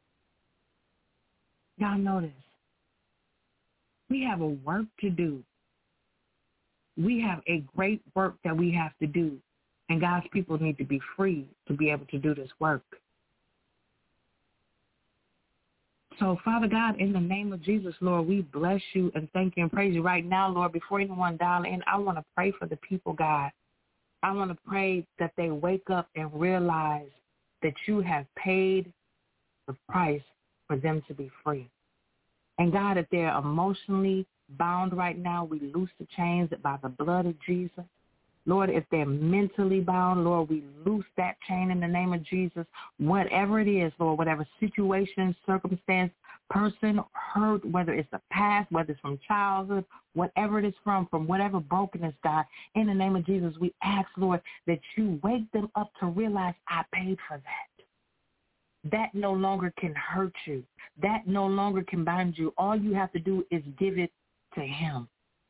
Y'all know this. We have a work to do. We have a great work that we have to do. And God's people need to be free to be able to do this work. So, Father God, in the name of Jesus, Lord, we bless you and thank you and praise you right now, Lord. Before anyone dial in, I want to pray for the people, God. I want to pray that they wake up and realize that you have paid the price for them to be free. And, God, if they're emotionally bound right now, we loose the chains by the blood of Jesus. Lord, if they're mentally bound, Lord, we loose that chain in the name of Jesus. Whatever it is, Lord, whatever situation, circumstance, person, hurt, whether it's the past, whether it's from childhood, whatever it is from whatever brokenness, God, in the name of Jesus, we ask, Lord, that you wake them up to realize I paid for that. That no longer can hurt you. That no longer can bind you. All you have to do is give it to him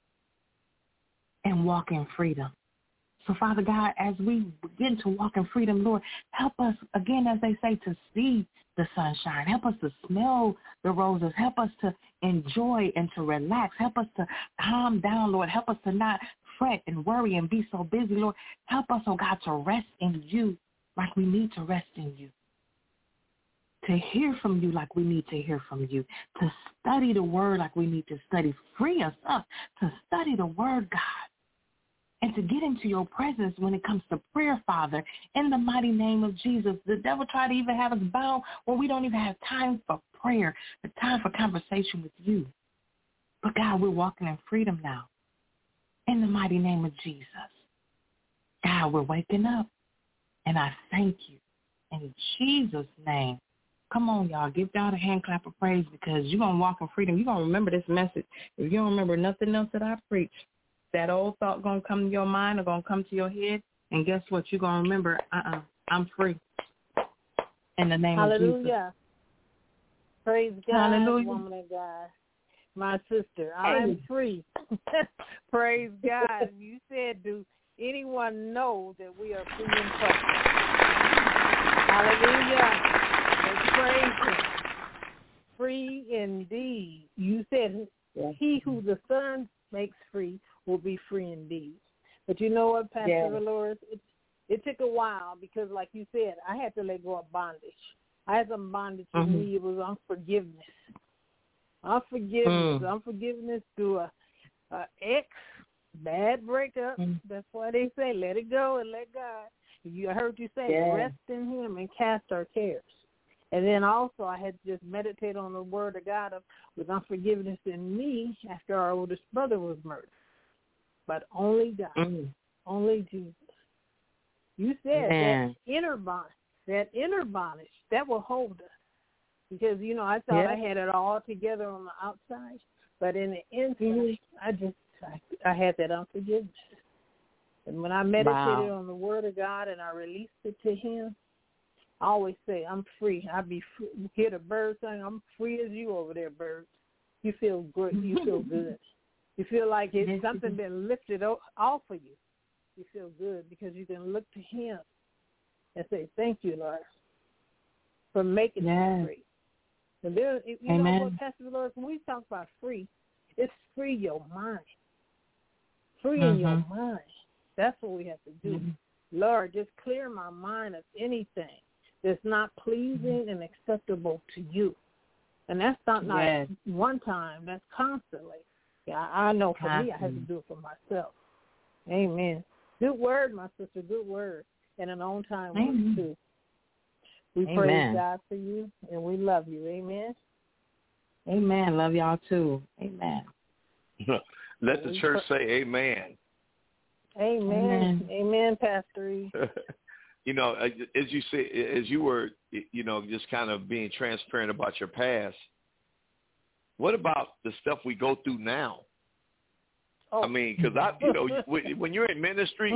and walk in freedom. So, Father God, as we begin to walk in freedom, Lord, help us, again, as they say, to see the sunshine. Help us to smell the roses. Help us to enjoy and to relax. Help us to calm down, Lord. Help us to not fret and worry and be so busy, Lord. Help us, oh God, to rest in you like we need to rest in you. To hear from you like we need to hear from you. To study the word like we need to study. Free us up to study the word, God. And to get into your presence when it comes to prayer, Father, in the mighty name of Jesus. The devil tried to even have us bound when we don't even have time for prayer, the time for conversation with you. But God, we're walking in freedom now. In the mighty name of Jesus. God, we're waking up. And I thank you. In Jesus' name. Come on, y'all. Give God a hand clap of praise because you're going to walk in freedom. You're going to remember this message. If you don't remember nothing else that I preach, that old thought going to come to your mind or going to come to your head. And guess what? You're going to remember, I'm free. In the name of Jesus. Hallelujah. Praise God, Hallelujah. woman of God. My sister, I'm free. Praise God. You said, do anyone know that we are free in Christ? Hallelujah. Let's praise Him. Free indeed. You said, he who the Son makes free will be free indeed. But you know what, Pastor Valores? It took a while because, like you said, I had to let go of bondage. I had some bondage in me. It was unforgiveness. Unforgiveness through a ex, bad breakup. That's why they say, let it go and let God. I heard you say, rest in Him and cast our cares. And then also I had to just meditate on the word of God with unforgiveness in me after our oldest brother was murdered. But only God, only Jesus. You said that inner bondage, that will hold us. Because, I thought I had it all together on the outside, but in the inside, I had that unforgiveness. And when I meditated on the word of God and I released it to Him, I always say, I'm free. I be free. Hear the birds saying, I'm free as you over there, birds. You feel good. You feel good. You feel like it's something been lifted off of you. You feel good because you can look to Him and say, thank you, Lord, for making me free. And there, know what, Pastor Lord, when we talk about free, it's free your mind. Free in your mind. That's what we have to do. Lord, just clear my mind of anything that's not pleasing and acceptable to you. And that's not one time. That's constantly. Yeah, I know for me, I have to do it for myself. Amen. Good word, my sister. Good word. And an on-time word, too. We praise God for you, and we love you. Amen. Amen. Love y'all, too. Amen. Let the church say amen. Amen. Amen, Pastor E. As you say, as you were, just kind of being transparent about your past, what about the stuff we go through now? I mean, because when you're in ministry,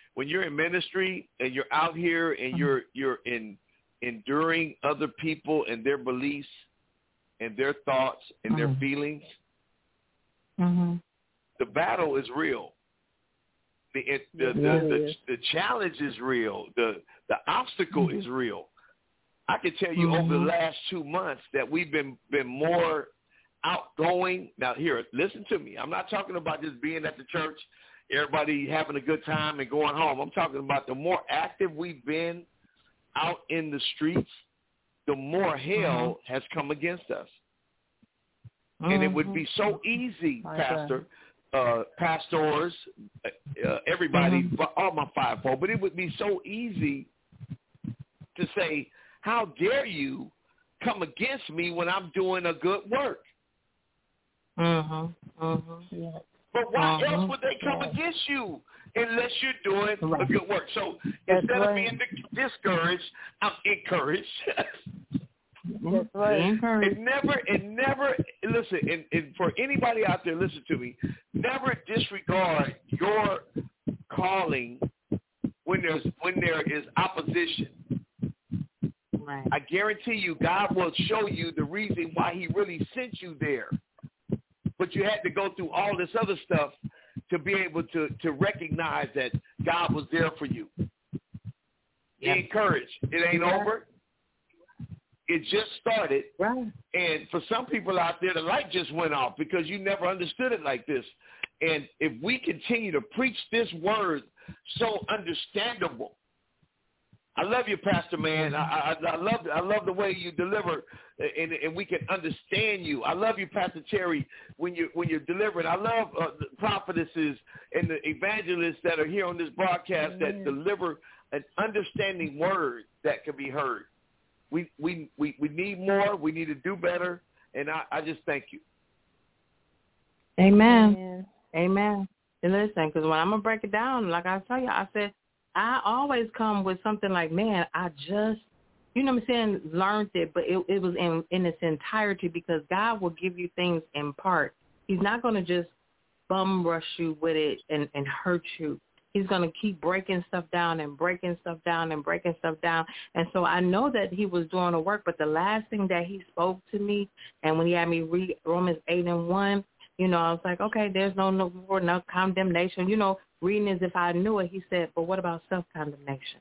and you're out here and you're enduring other people and their beliefs and their thoughts and their feelings, the battle is real. The challenge is real. The obstacle is real. I can tell you over the last 2 months that we've been more outgoing. Now, here, listen to me. I'm not talking about just being at the church, everybody having a good time and going home. I'm talking about the more active we've been out in the streets, the more hell has come against us. And it would be so easy, Pastor, pastors, everybody, all my fivefold, but it would be so easy to say, how dare you come against me when I'm doing a good work? But why else would they come against you unless you're doing a good work? So instead of being discouraged, I'm encouraged. That's right. And never, listen, and for anybody out there, listen to me, never disregard your calling when there is opposition. Right. I guarantee you God will show you the reason why He really sent you there. But you had to go through all this other stuff to be able to recognize that God was there for you. Be encouraged. It ain't over. It just started. Right. And for some people out there, the light just went off because you never understood it like this. And if we continue to preach this word so understandable, I love you, Pastor, man. I love the way you deliver, and we can understand you. I love you, Pastor Terry, when you're delivering. I love the prophetesses and the evangelists that are here on this broadcast that deliver an understanding word that can be heard. We need more. We need to do better, and I just thank you. Amen. And listen, because when I'm gonna break it down, like I tell you, I said I always come with something like, man, I just, you know what I'm saying, learned it, but it was in its entirety, because God will give you things in part. He's not going to just bum rush you with it and hurt you. He's going to keep breaking stuff down and breaking stuff down and breaking stuff down. And so I know that he was doing the work, but the last thing that he spoke to me, and when he had me read Romans 8:1, you know, I was like, okay, there's no condemnation. You know, reading as if I knew it. He said, but what about self-condemnation?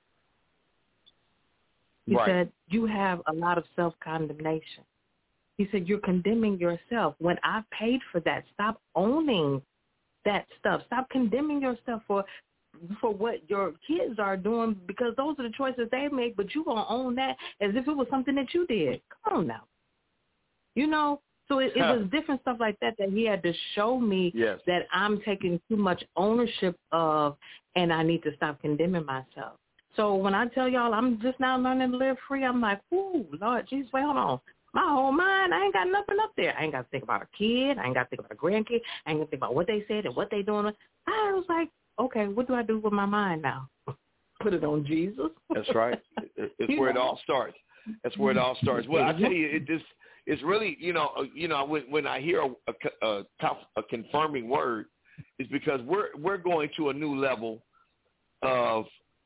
He said, you have a lot of self-condemnation. He said, you're condemning yourself. When I paid for that, stop owning that stuff. Stop condemning yourself for what your kids are doing, because those are the choices they make, but you're going to own that as if it was something that you did. Come on now. You know, so it was different stuff like that he had to show me that I'm taking too much ownership of, and I need to stop condemning myself. So when I tell y'all I'm just now learning to live free, I'm like, ooh, Lord Jesus, wait, hold on. My whole mind, I ain't got nothing up there. I ain't got to think about a kid. I ain't got to think about a grandkid. I ain't got to think about what they said and what they doing. I was like, okay, what do I do with my mind now? Put it on Jesus. That's right. It's where it all starts. That's where it all starts. Well, I tell you, it's really, you know, when I hear a confirming word, it's because we're going to a new level of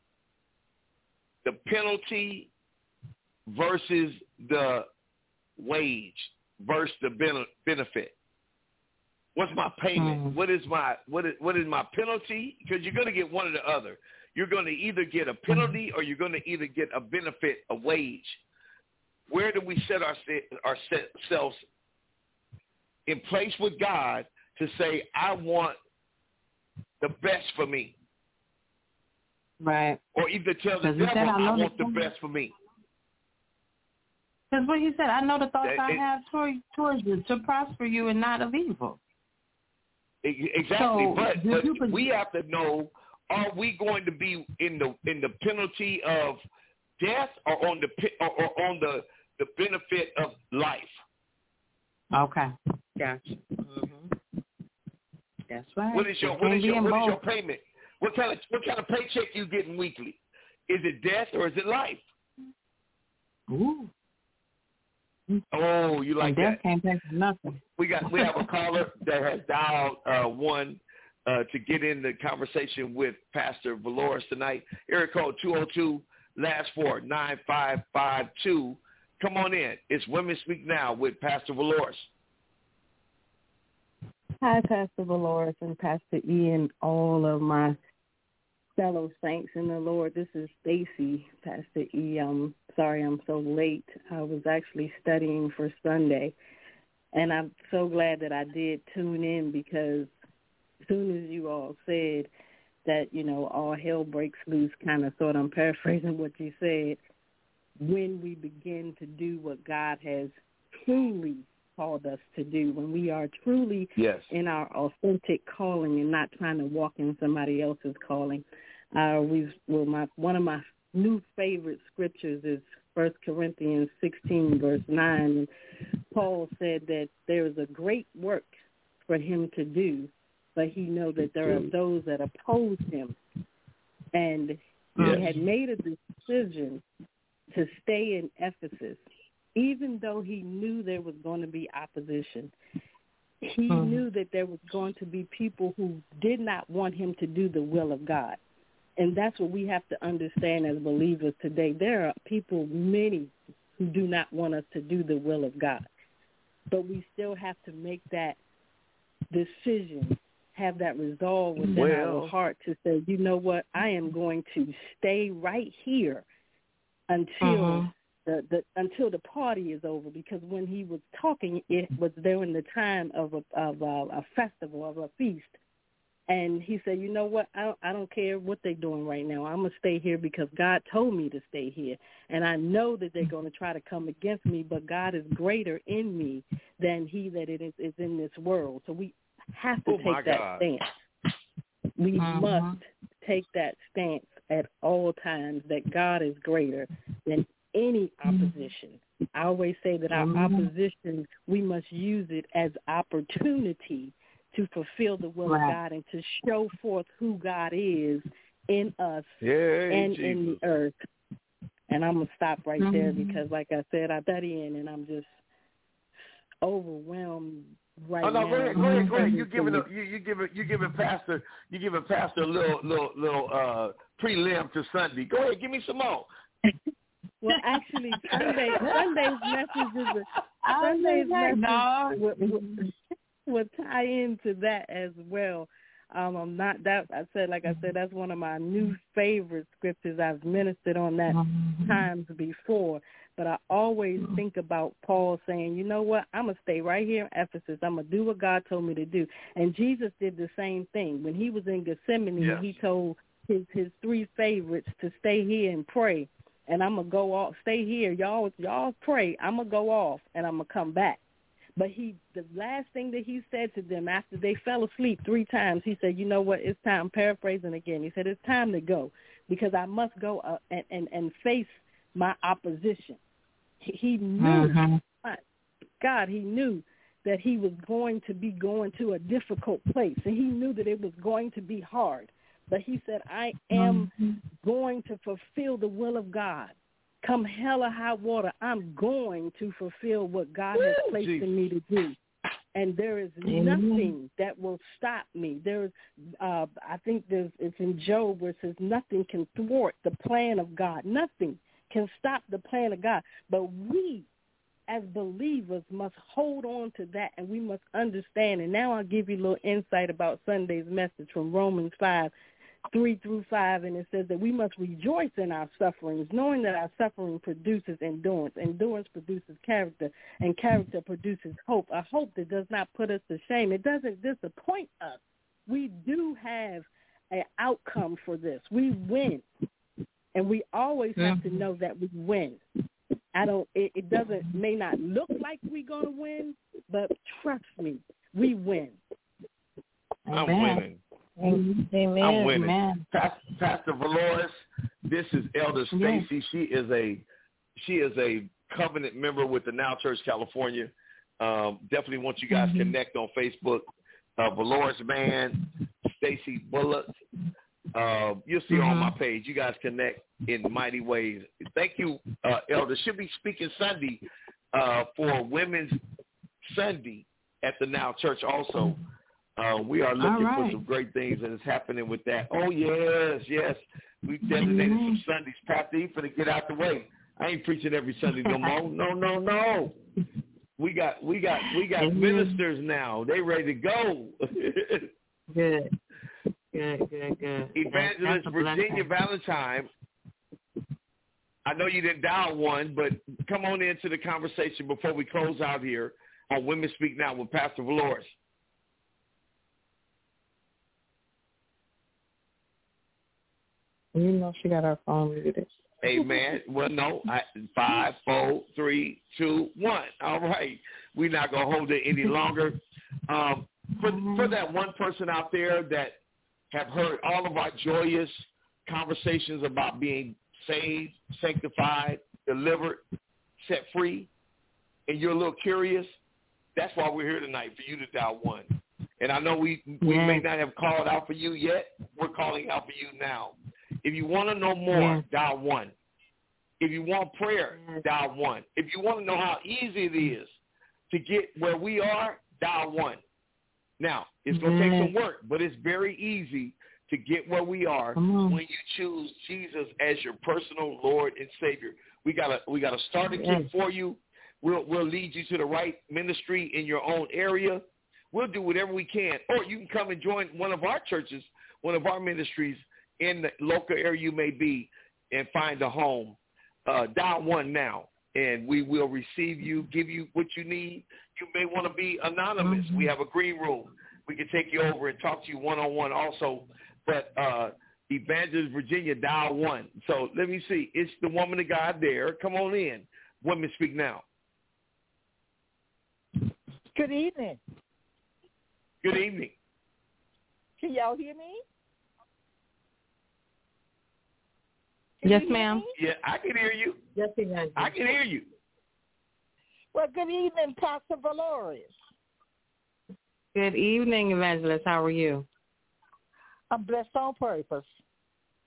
the penalty versus the wage versus the benefit. What's my payment? What is my penalty? Because you're going to get one or the other. You're going to either get a penalty or you're going to either get a benefit, a wage. Where do we set ourselves in place with God to say, I want the best for me? Right. Or either tell the devil, I want the best for me. Because what he said, I know the thoughts I have towards you, to prosper you and not of evil. Exactly, so, but we have to know: are we going to be in the penalty of death, or on the benefit of life? Okay, gotcha. Mm-hmm. That's right. What is your payment? What kind of paycheck you getting weekly? Is it death or is it life? Ooh. Oh, you like that? Can't pay for nothing. We have a caller that has dialed one to get in the conversation with Pastor Valores tonight. Area code 202, last 4, 9552. Come on in. It's Women Speak Now with Pastor Valores. Hi, Pastor Valores and Pastor E and all of my fellow saints in the Lord. This is Stacy, Pastor E. I'm sorry I'm so late. I was actually studying for Sunday, and I'm so glad that I did tune in, because as soon as you all said that, you know, all hell breaks loose, kind of thought, I'm paraphrasing what you said, when we begin to do what God has truly called us to do, when we are truly in our authentic calling and not trying to walk in somebody else's calling. One of my new favorite scriptures is 1 Corinthians 16, verse 9. And Paul said that there is a great work for him to do, but he knows that there are those that oppose him. And he had made a decision to stay in Ephesus, even though he knew there was going to be opposition. He knew that there was going to be people who did not want him to do the will of God. And that's what we have to understand as believers today. There are people, many, who do not want us to do the will of God. But we still have to make that decision, have that resolve within our heart to say, you know what, I am going to stay right here until the party is over. Because when he was talking, it was during the time of a festival, of a feast. And he said, you know what, I don't care what they're doing right now. I'm going to stay here because God told me to stay here. And I know that they're going to try to come against me, but God is greater in me than he that is in this world. So we have to take that stance. We must take that stance at all times, that God is greater than any opposition. I always say that our opposition, we must use it as opportunity to fulfill the will of God and to show forth who God is in us and Jesus. In the earth. And I'm going to stop right there because, like I said, I study in and I'm just overwhelmed right now. Go ahead. You giving Pastor a little prelim to Sunday. Go ahead, give me some more. Well, actually, Sunday's message will tie into that as well. I'm not that. Like I said, that's one of my new favorite scriptures. I've ministered on that times before, but I always think about Paul saying, you know what, I'm going to stay right here in Ephesus. I'm going to do what God told me to do. And Jesus did the same thing. When he was in Gethsemane, he told his three favorites to stay here and pray. And I'm going to go off, stay here. Y'all pray. I'm going to go off and I'm going to come back. But the last thing that he said to them after they fell asleep 3 times, he said, you know what, it's time, paraphrasing again. He said, it's time to go because I must go and face my opposition. He knew, God, he knew that he was going to be going to a difficult place, and he knew that it was going to be hard. But he said, I am going to fulfill the will of God. Come hell or high water, I'm going to fulfill what God has placed in me to do. And there is nothing that will stop me. There's, I think it's in Job where it says nothing can thwart the plan of God. Nothing can stop the plan of God. But we, as believers, must hold on to that, and we must understand. And now I'll give you a little insight about Sunday's message from Romans 5:3-5, and it says that we must rejoice in our sufferings, knowing that our suffering produces endurance. Endurance produces character, and character produces hope, a hope that does not put us to shame. It doesn't disappoint us. We do have an outcome for this. We win, and we always have to know that we win. It may not look like we're going to win, but trust me, we win. I'm winning. Amen. I'm winning. Amen. Pastor Valores, this is Elder Stacy. She is a covenant member with the Now Church California. Definitely want you guys to connect on Facebook. Valores Band, Stacy Bullock. You'll see on my page. You guys connect in mighty ways. Thank you, Elder. She'll be speaking Sunday for Women's Sunday at the Now Church also. We are looking for some great things that is happening with that. Oh, yes. We designated some Sundays. Pastor, you finna get out the way. I ain't preaching every Sunday no more. No. We got ministers now. They ready to go. Good. Evangelist Virginia Valentine. I know you didn't dial one, but come on into the conversation before we close out here on Women Speak Now with Pastor Valores. You know she got her phone muted. Amen. Well, no. 5, 4, 3, 2, 1. All right. We're not going to hold it any longer. For that one person out there that have heard all of our joyous conversations about being saved, sanctified, delivered, set free, and you're a little curious, that's why we're here tonight, for you to dial 1. And I know we may not have called out for you yet. We're calling out for you now. If you want to know more, dial 1. If you want prayer, dial 1. If you want to know how easy it is to get where we are, dial 1. Now, it's going to take some work, but it's very easy to get where we are when you choose Jesus as your personal Lord and Savior. We got a starter kit for you. We'll lead you to the right ministry in your own area. We'll do whatever we can. Or you can come and join one of our churches, one of our ministries in the local area you may be, and find a home. Dial 1 now, and we will receive you, give you what you need. You may want to be anonymous. We have a green room. We can take you over and talk to you one-on-one also. But Evangelist Virginia, dial 1. So let me see. It's the woman of God there. Come on in. Women Speak Now. Good evening. Good evening. Can y'all hear me? Yes, ma'am. Yeah, I can hear you. Yes, ma'am. I can hear you. Well, good evening, Pastor Valores. Good evening, Evangelist. How are you? I'm blessed on purpose.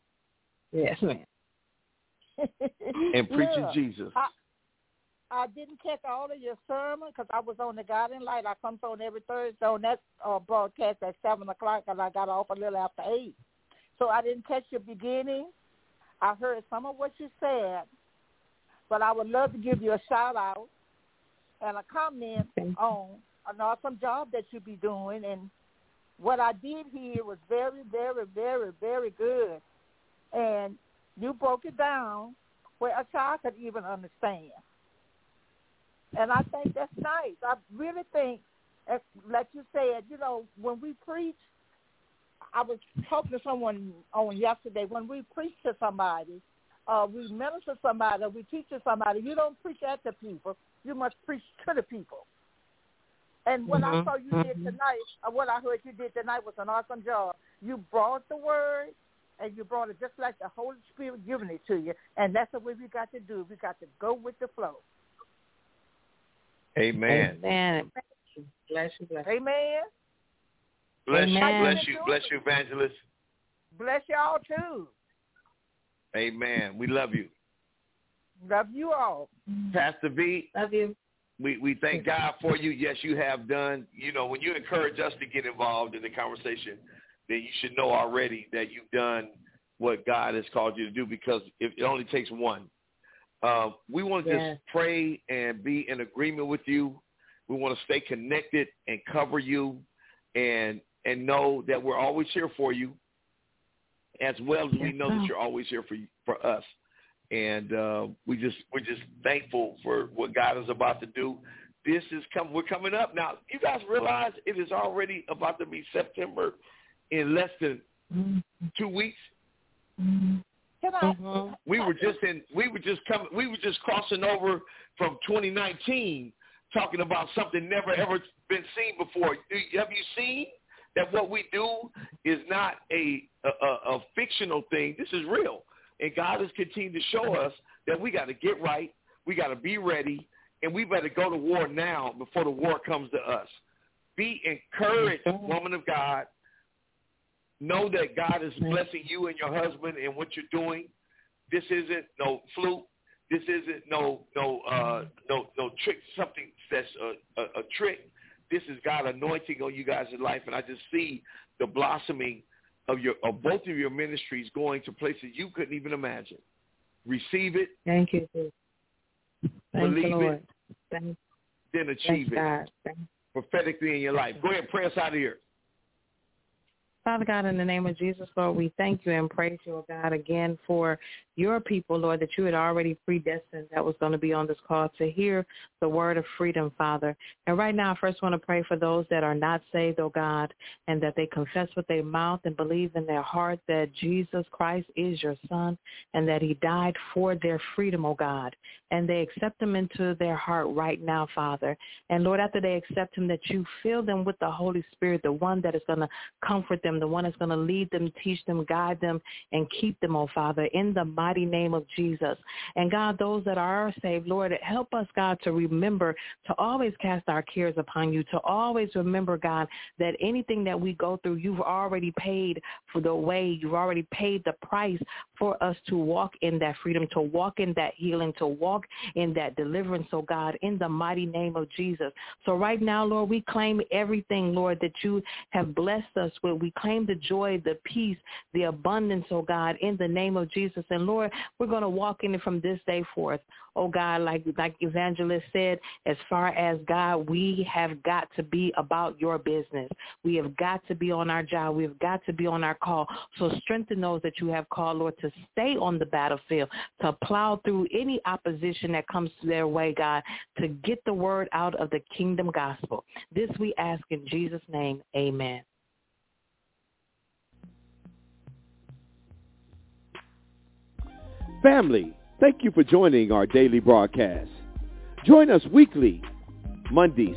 Yes, ma'am. And preaching Jesus. I didn't catch all of your sermon because I was on the Guiding Light. I come on every Thursday on that broadcast at 7 o'clock, and I got off a little after 8. So I didn't catch your beginning. I heard some of what you said, but I would love to give you a shout-out and a comment on an awesome job that you be doing. And what I did here was very, very, very, very good. And you broke it down where a child could even understand. And I think that's nice. I really think, like you said, you know, when we preach, I was talking to someone on yesterday, when we preach to somebody, we minister to somebody, or we teach to somebody, you don't preach at the people, you must preach to the people. And what I saw you did tonight, or what I heard you did tonight was an awesome job. You brought the word, and you brought it just like the Holy Spirit giving it to you. And that's the way we got to do. We got to go with the flow. Amen. Amen. Bless you. Amen. Bless Amen. you, evangelist. Bless y'all too. Amen. We love you. Love you all. Pastor V. Love you. We thank God for you. Yes, you have done. You know, when you encourage us to get involved in the conversation, then you should know already that you've done what God has called you to do, because it only takes one. We want to just pray and be in agreement with you. We want to stay connected and cover you and know that we're always here for you, as well as we know that you're always here for us. And we're just thankful for what God is about to do. We're coming up now. You guys realize it is already about to be September in less than 2 weeks. We were just crossing over from 2019, talking about something never ever been seen before. Have you seen that what we do is not a fictional thing? This is real. And God has continued to show us that we got to get right, we got to be ready, and we better go to war now before the war comes to us. Be encouraged, woman of God. Know that God is blessing you and your husband and what you're doing. This isn't no fluke. This isn't no trick. Something that's a trick. This is God anointing on you guys' life, and I just see the blossoming of both of your ministries going to places you couldn't even imagine. Receive it. Thank you. Believe you, Lord. it. Then achieve it prophetically in your life. Go ahead, pray us out of here. Father God, in the name of Jesus, Lord, we thank you and praise you, oh God, again for your people, Lord, that you had already predestined that was going to be on this call to hear the word of freedom, Father. And right now, I first want to pray for those that are not saved, oh God, and that they confess with their mouth and believe in their heart that Jesus Christ is your Son and that he died for their freedom, oh God. And they accept him into their heart right now, Father. And Lord, after they accept him, that you fill them with the Holy Spirit, the one that is going to comfort them, the one that's going to lead them, teach them, guide them, and keep them, oh Father, in the mighty name of Jesus. And God, those that are saved, Lord, help us, God, to remember to always cast our cares upon you, to always remember, God, that anything that we go through, you've already paid for the way, you've already paid the price for us to walk in that freedom, to walk in that healing, to walk in that deliverance, oh God, in the mighty name of Jesus. So right now, Lord, we claim everything, Lord, that you have blessed us with. We claim the joy, the peace, the abundance, oh God, in the name of Jesus. And Lord, we're going to walk in it from this day forth. Oh God, like Evangelist said, as far as God, we have got to be about your business. We have got to be on our job. We've got to be on our call. So strengthen those that you have called, Lord, to stay on the battlefield, to plow through any opposition that comes their way, God, to get the word out of the kingdom gospel. This we ask in Jesus' name. Amen. Family, thank you for joining our daily broadcast. Join us weekly, Mondays.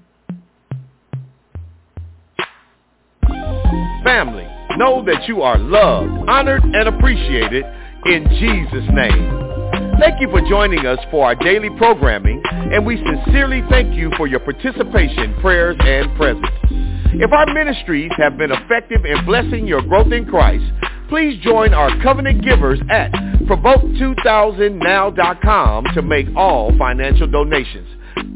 Family, know that you are loved, honored, and appreciated in Jesus' name. Thank you for joining us for our daily programming, and we sincerely thank you for your participation, prayers, and presence. If our ministries have been effective in blessing your growth in Christ, please join our covenant givers at Provoke2000now.com to make all financial donations.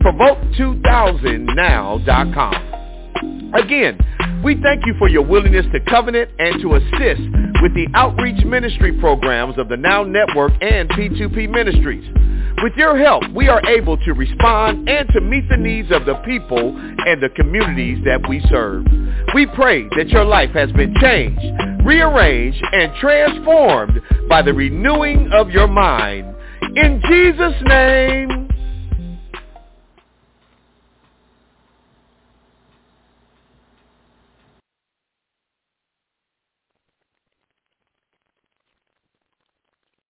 Provoke2000now.com. Again, we thank you for your willingness to covenant and to assist with the outreach ministry programs of the Now Network and P2P Ministries. With your help, we are able to respond and to meet the needs of the people and the communities that we serve. We pray that your life has been changed, rearranged, and transformed by the renewing of your mind. In Jesus' name,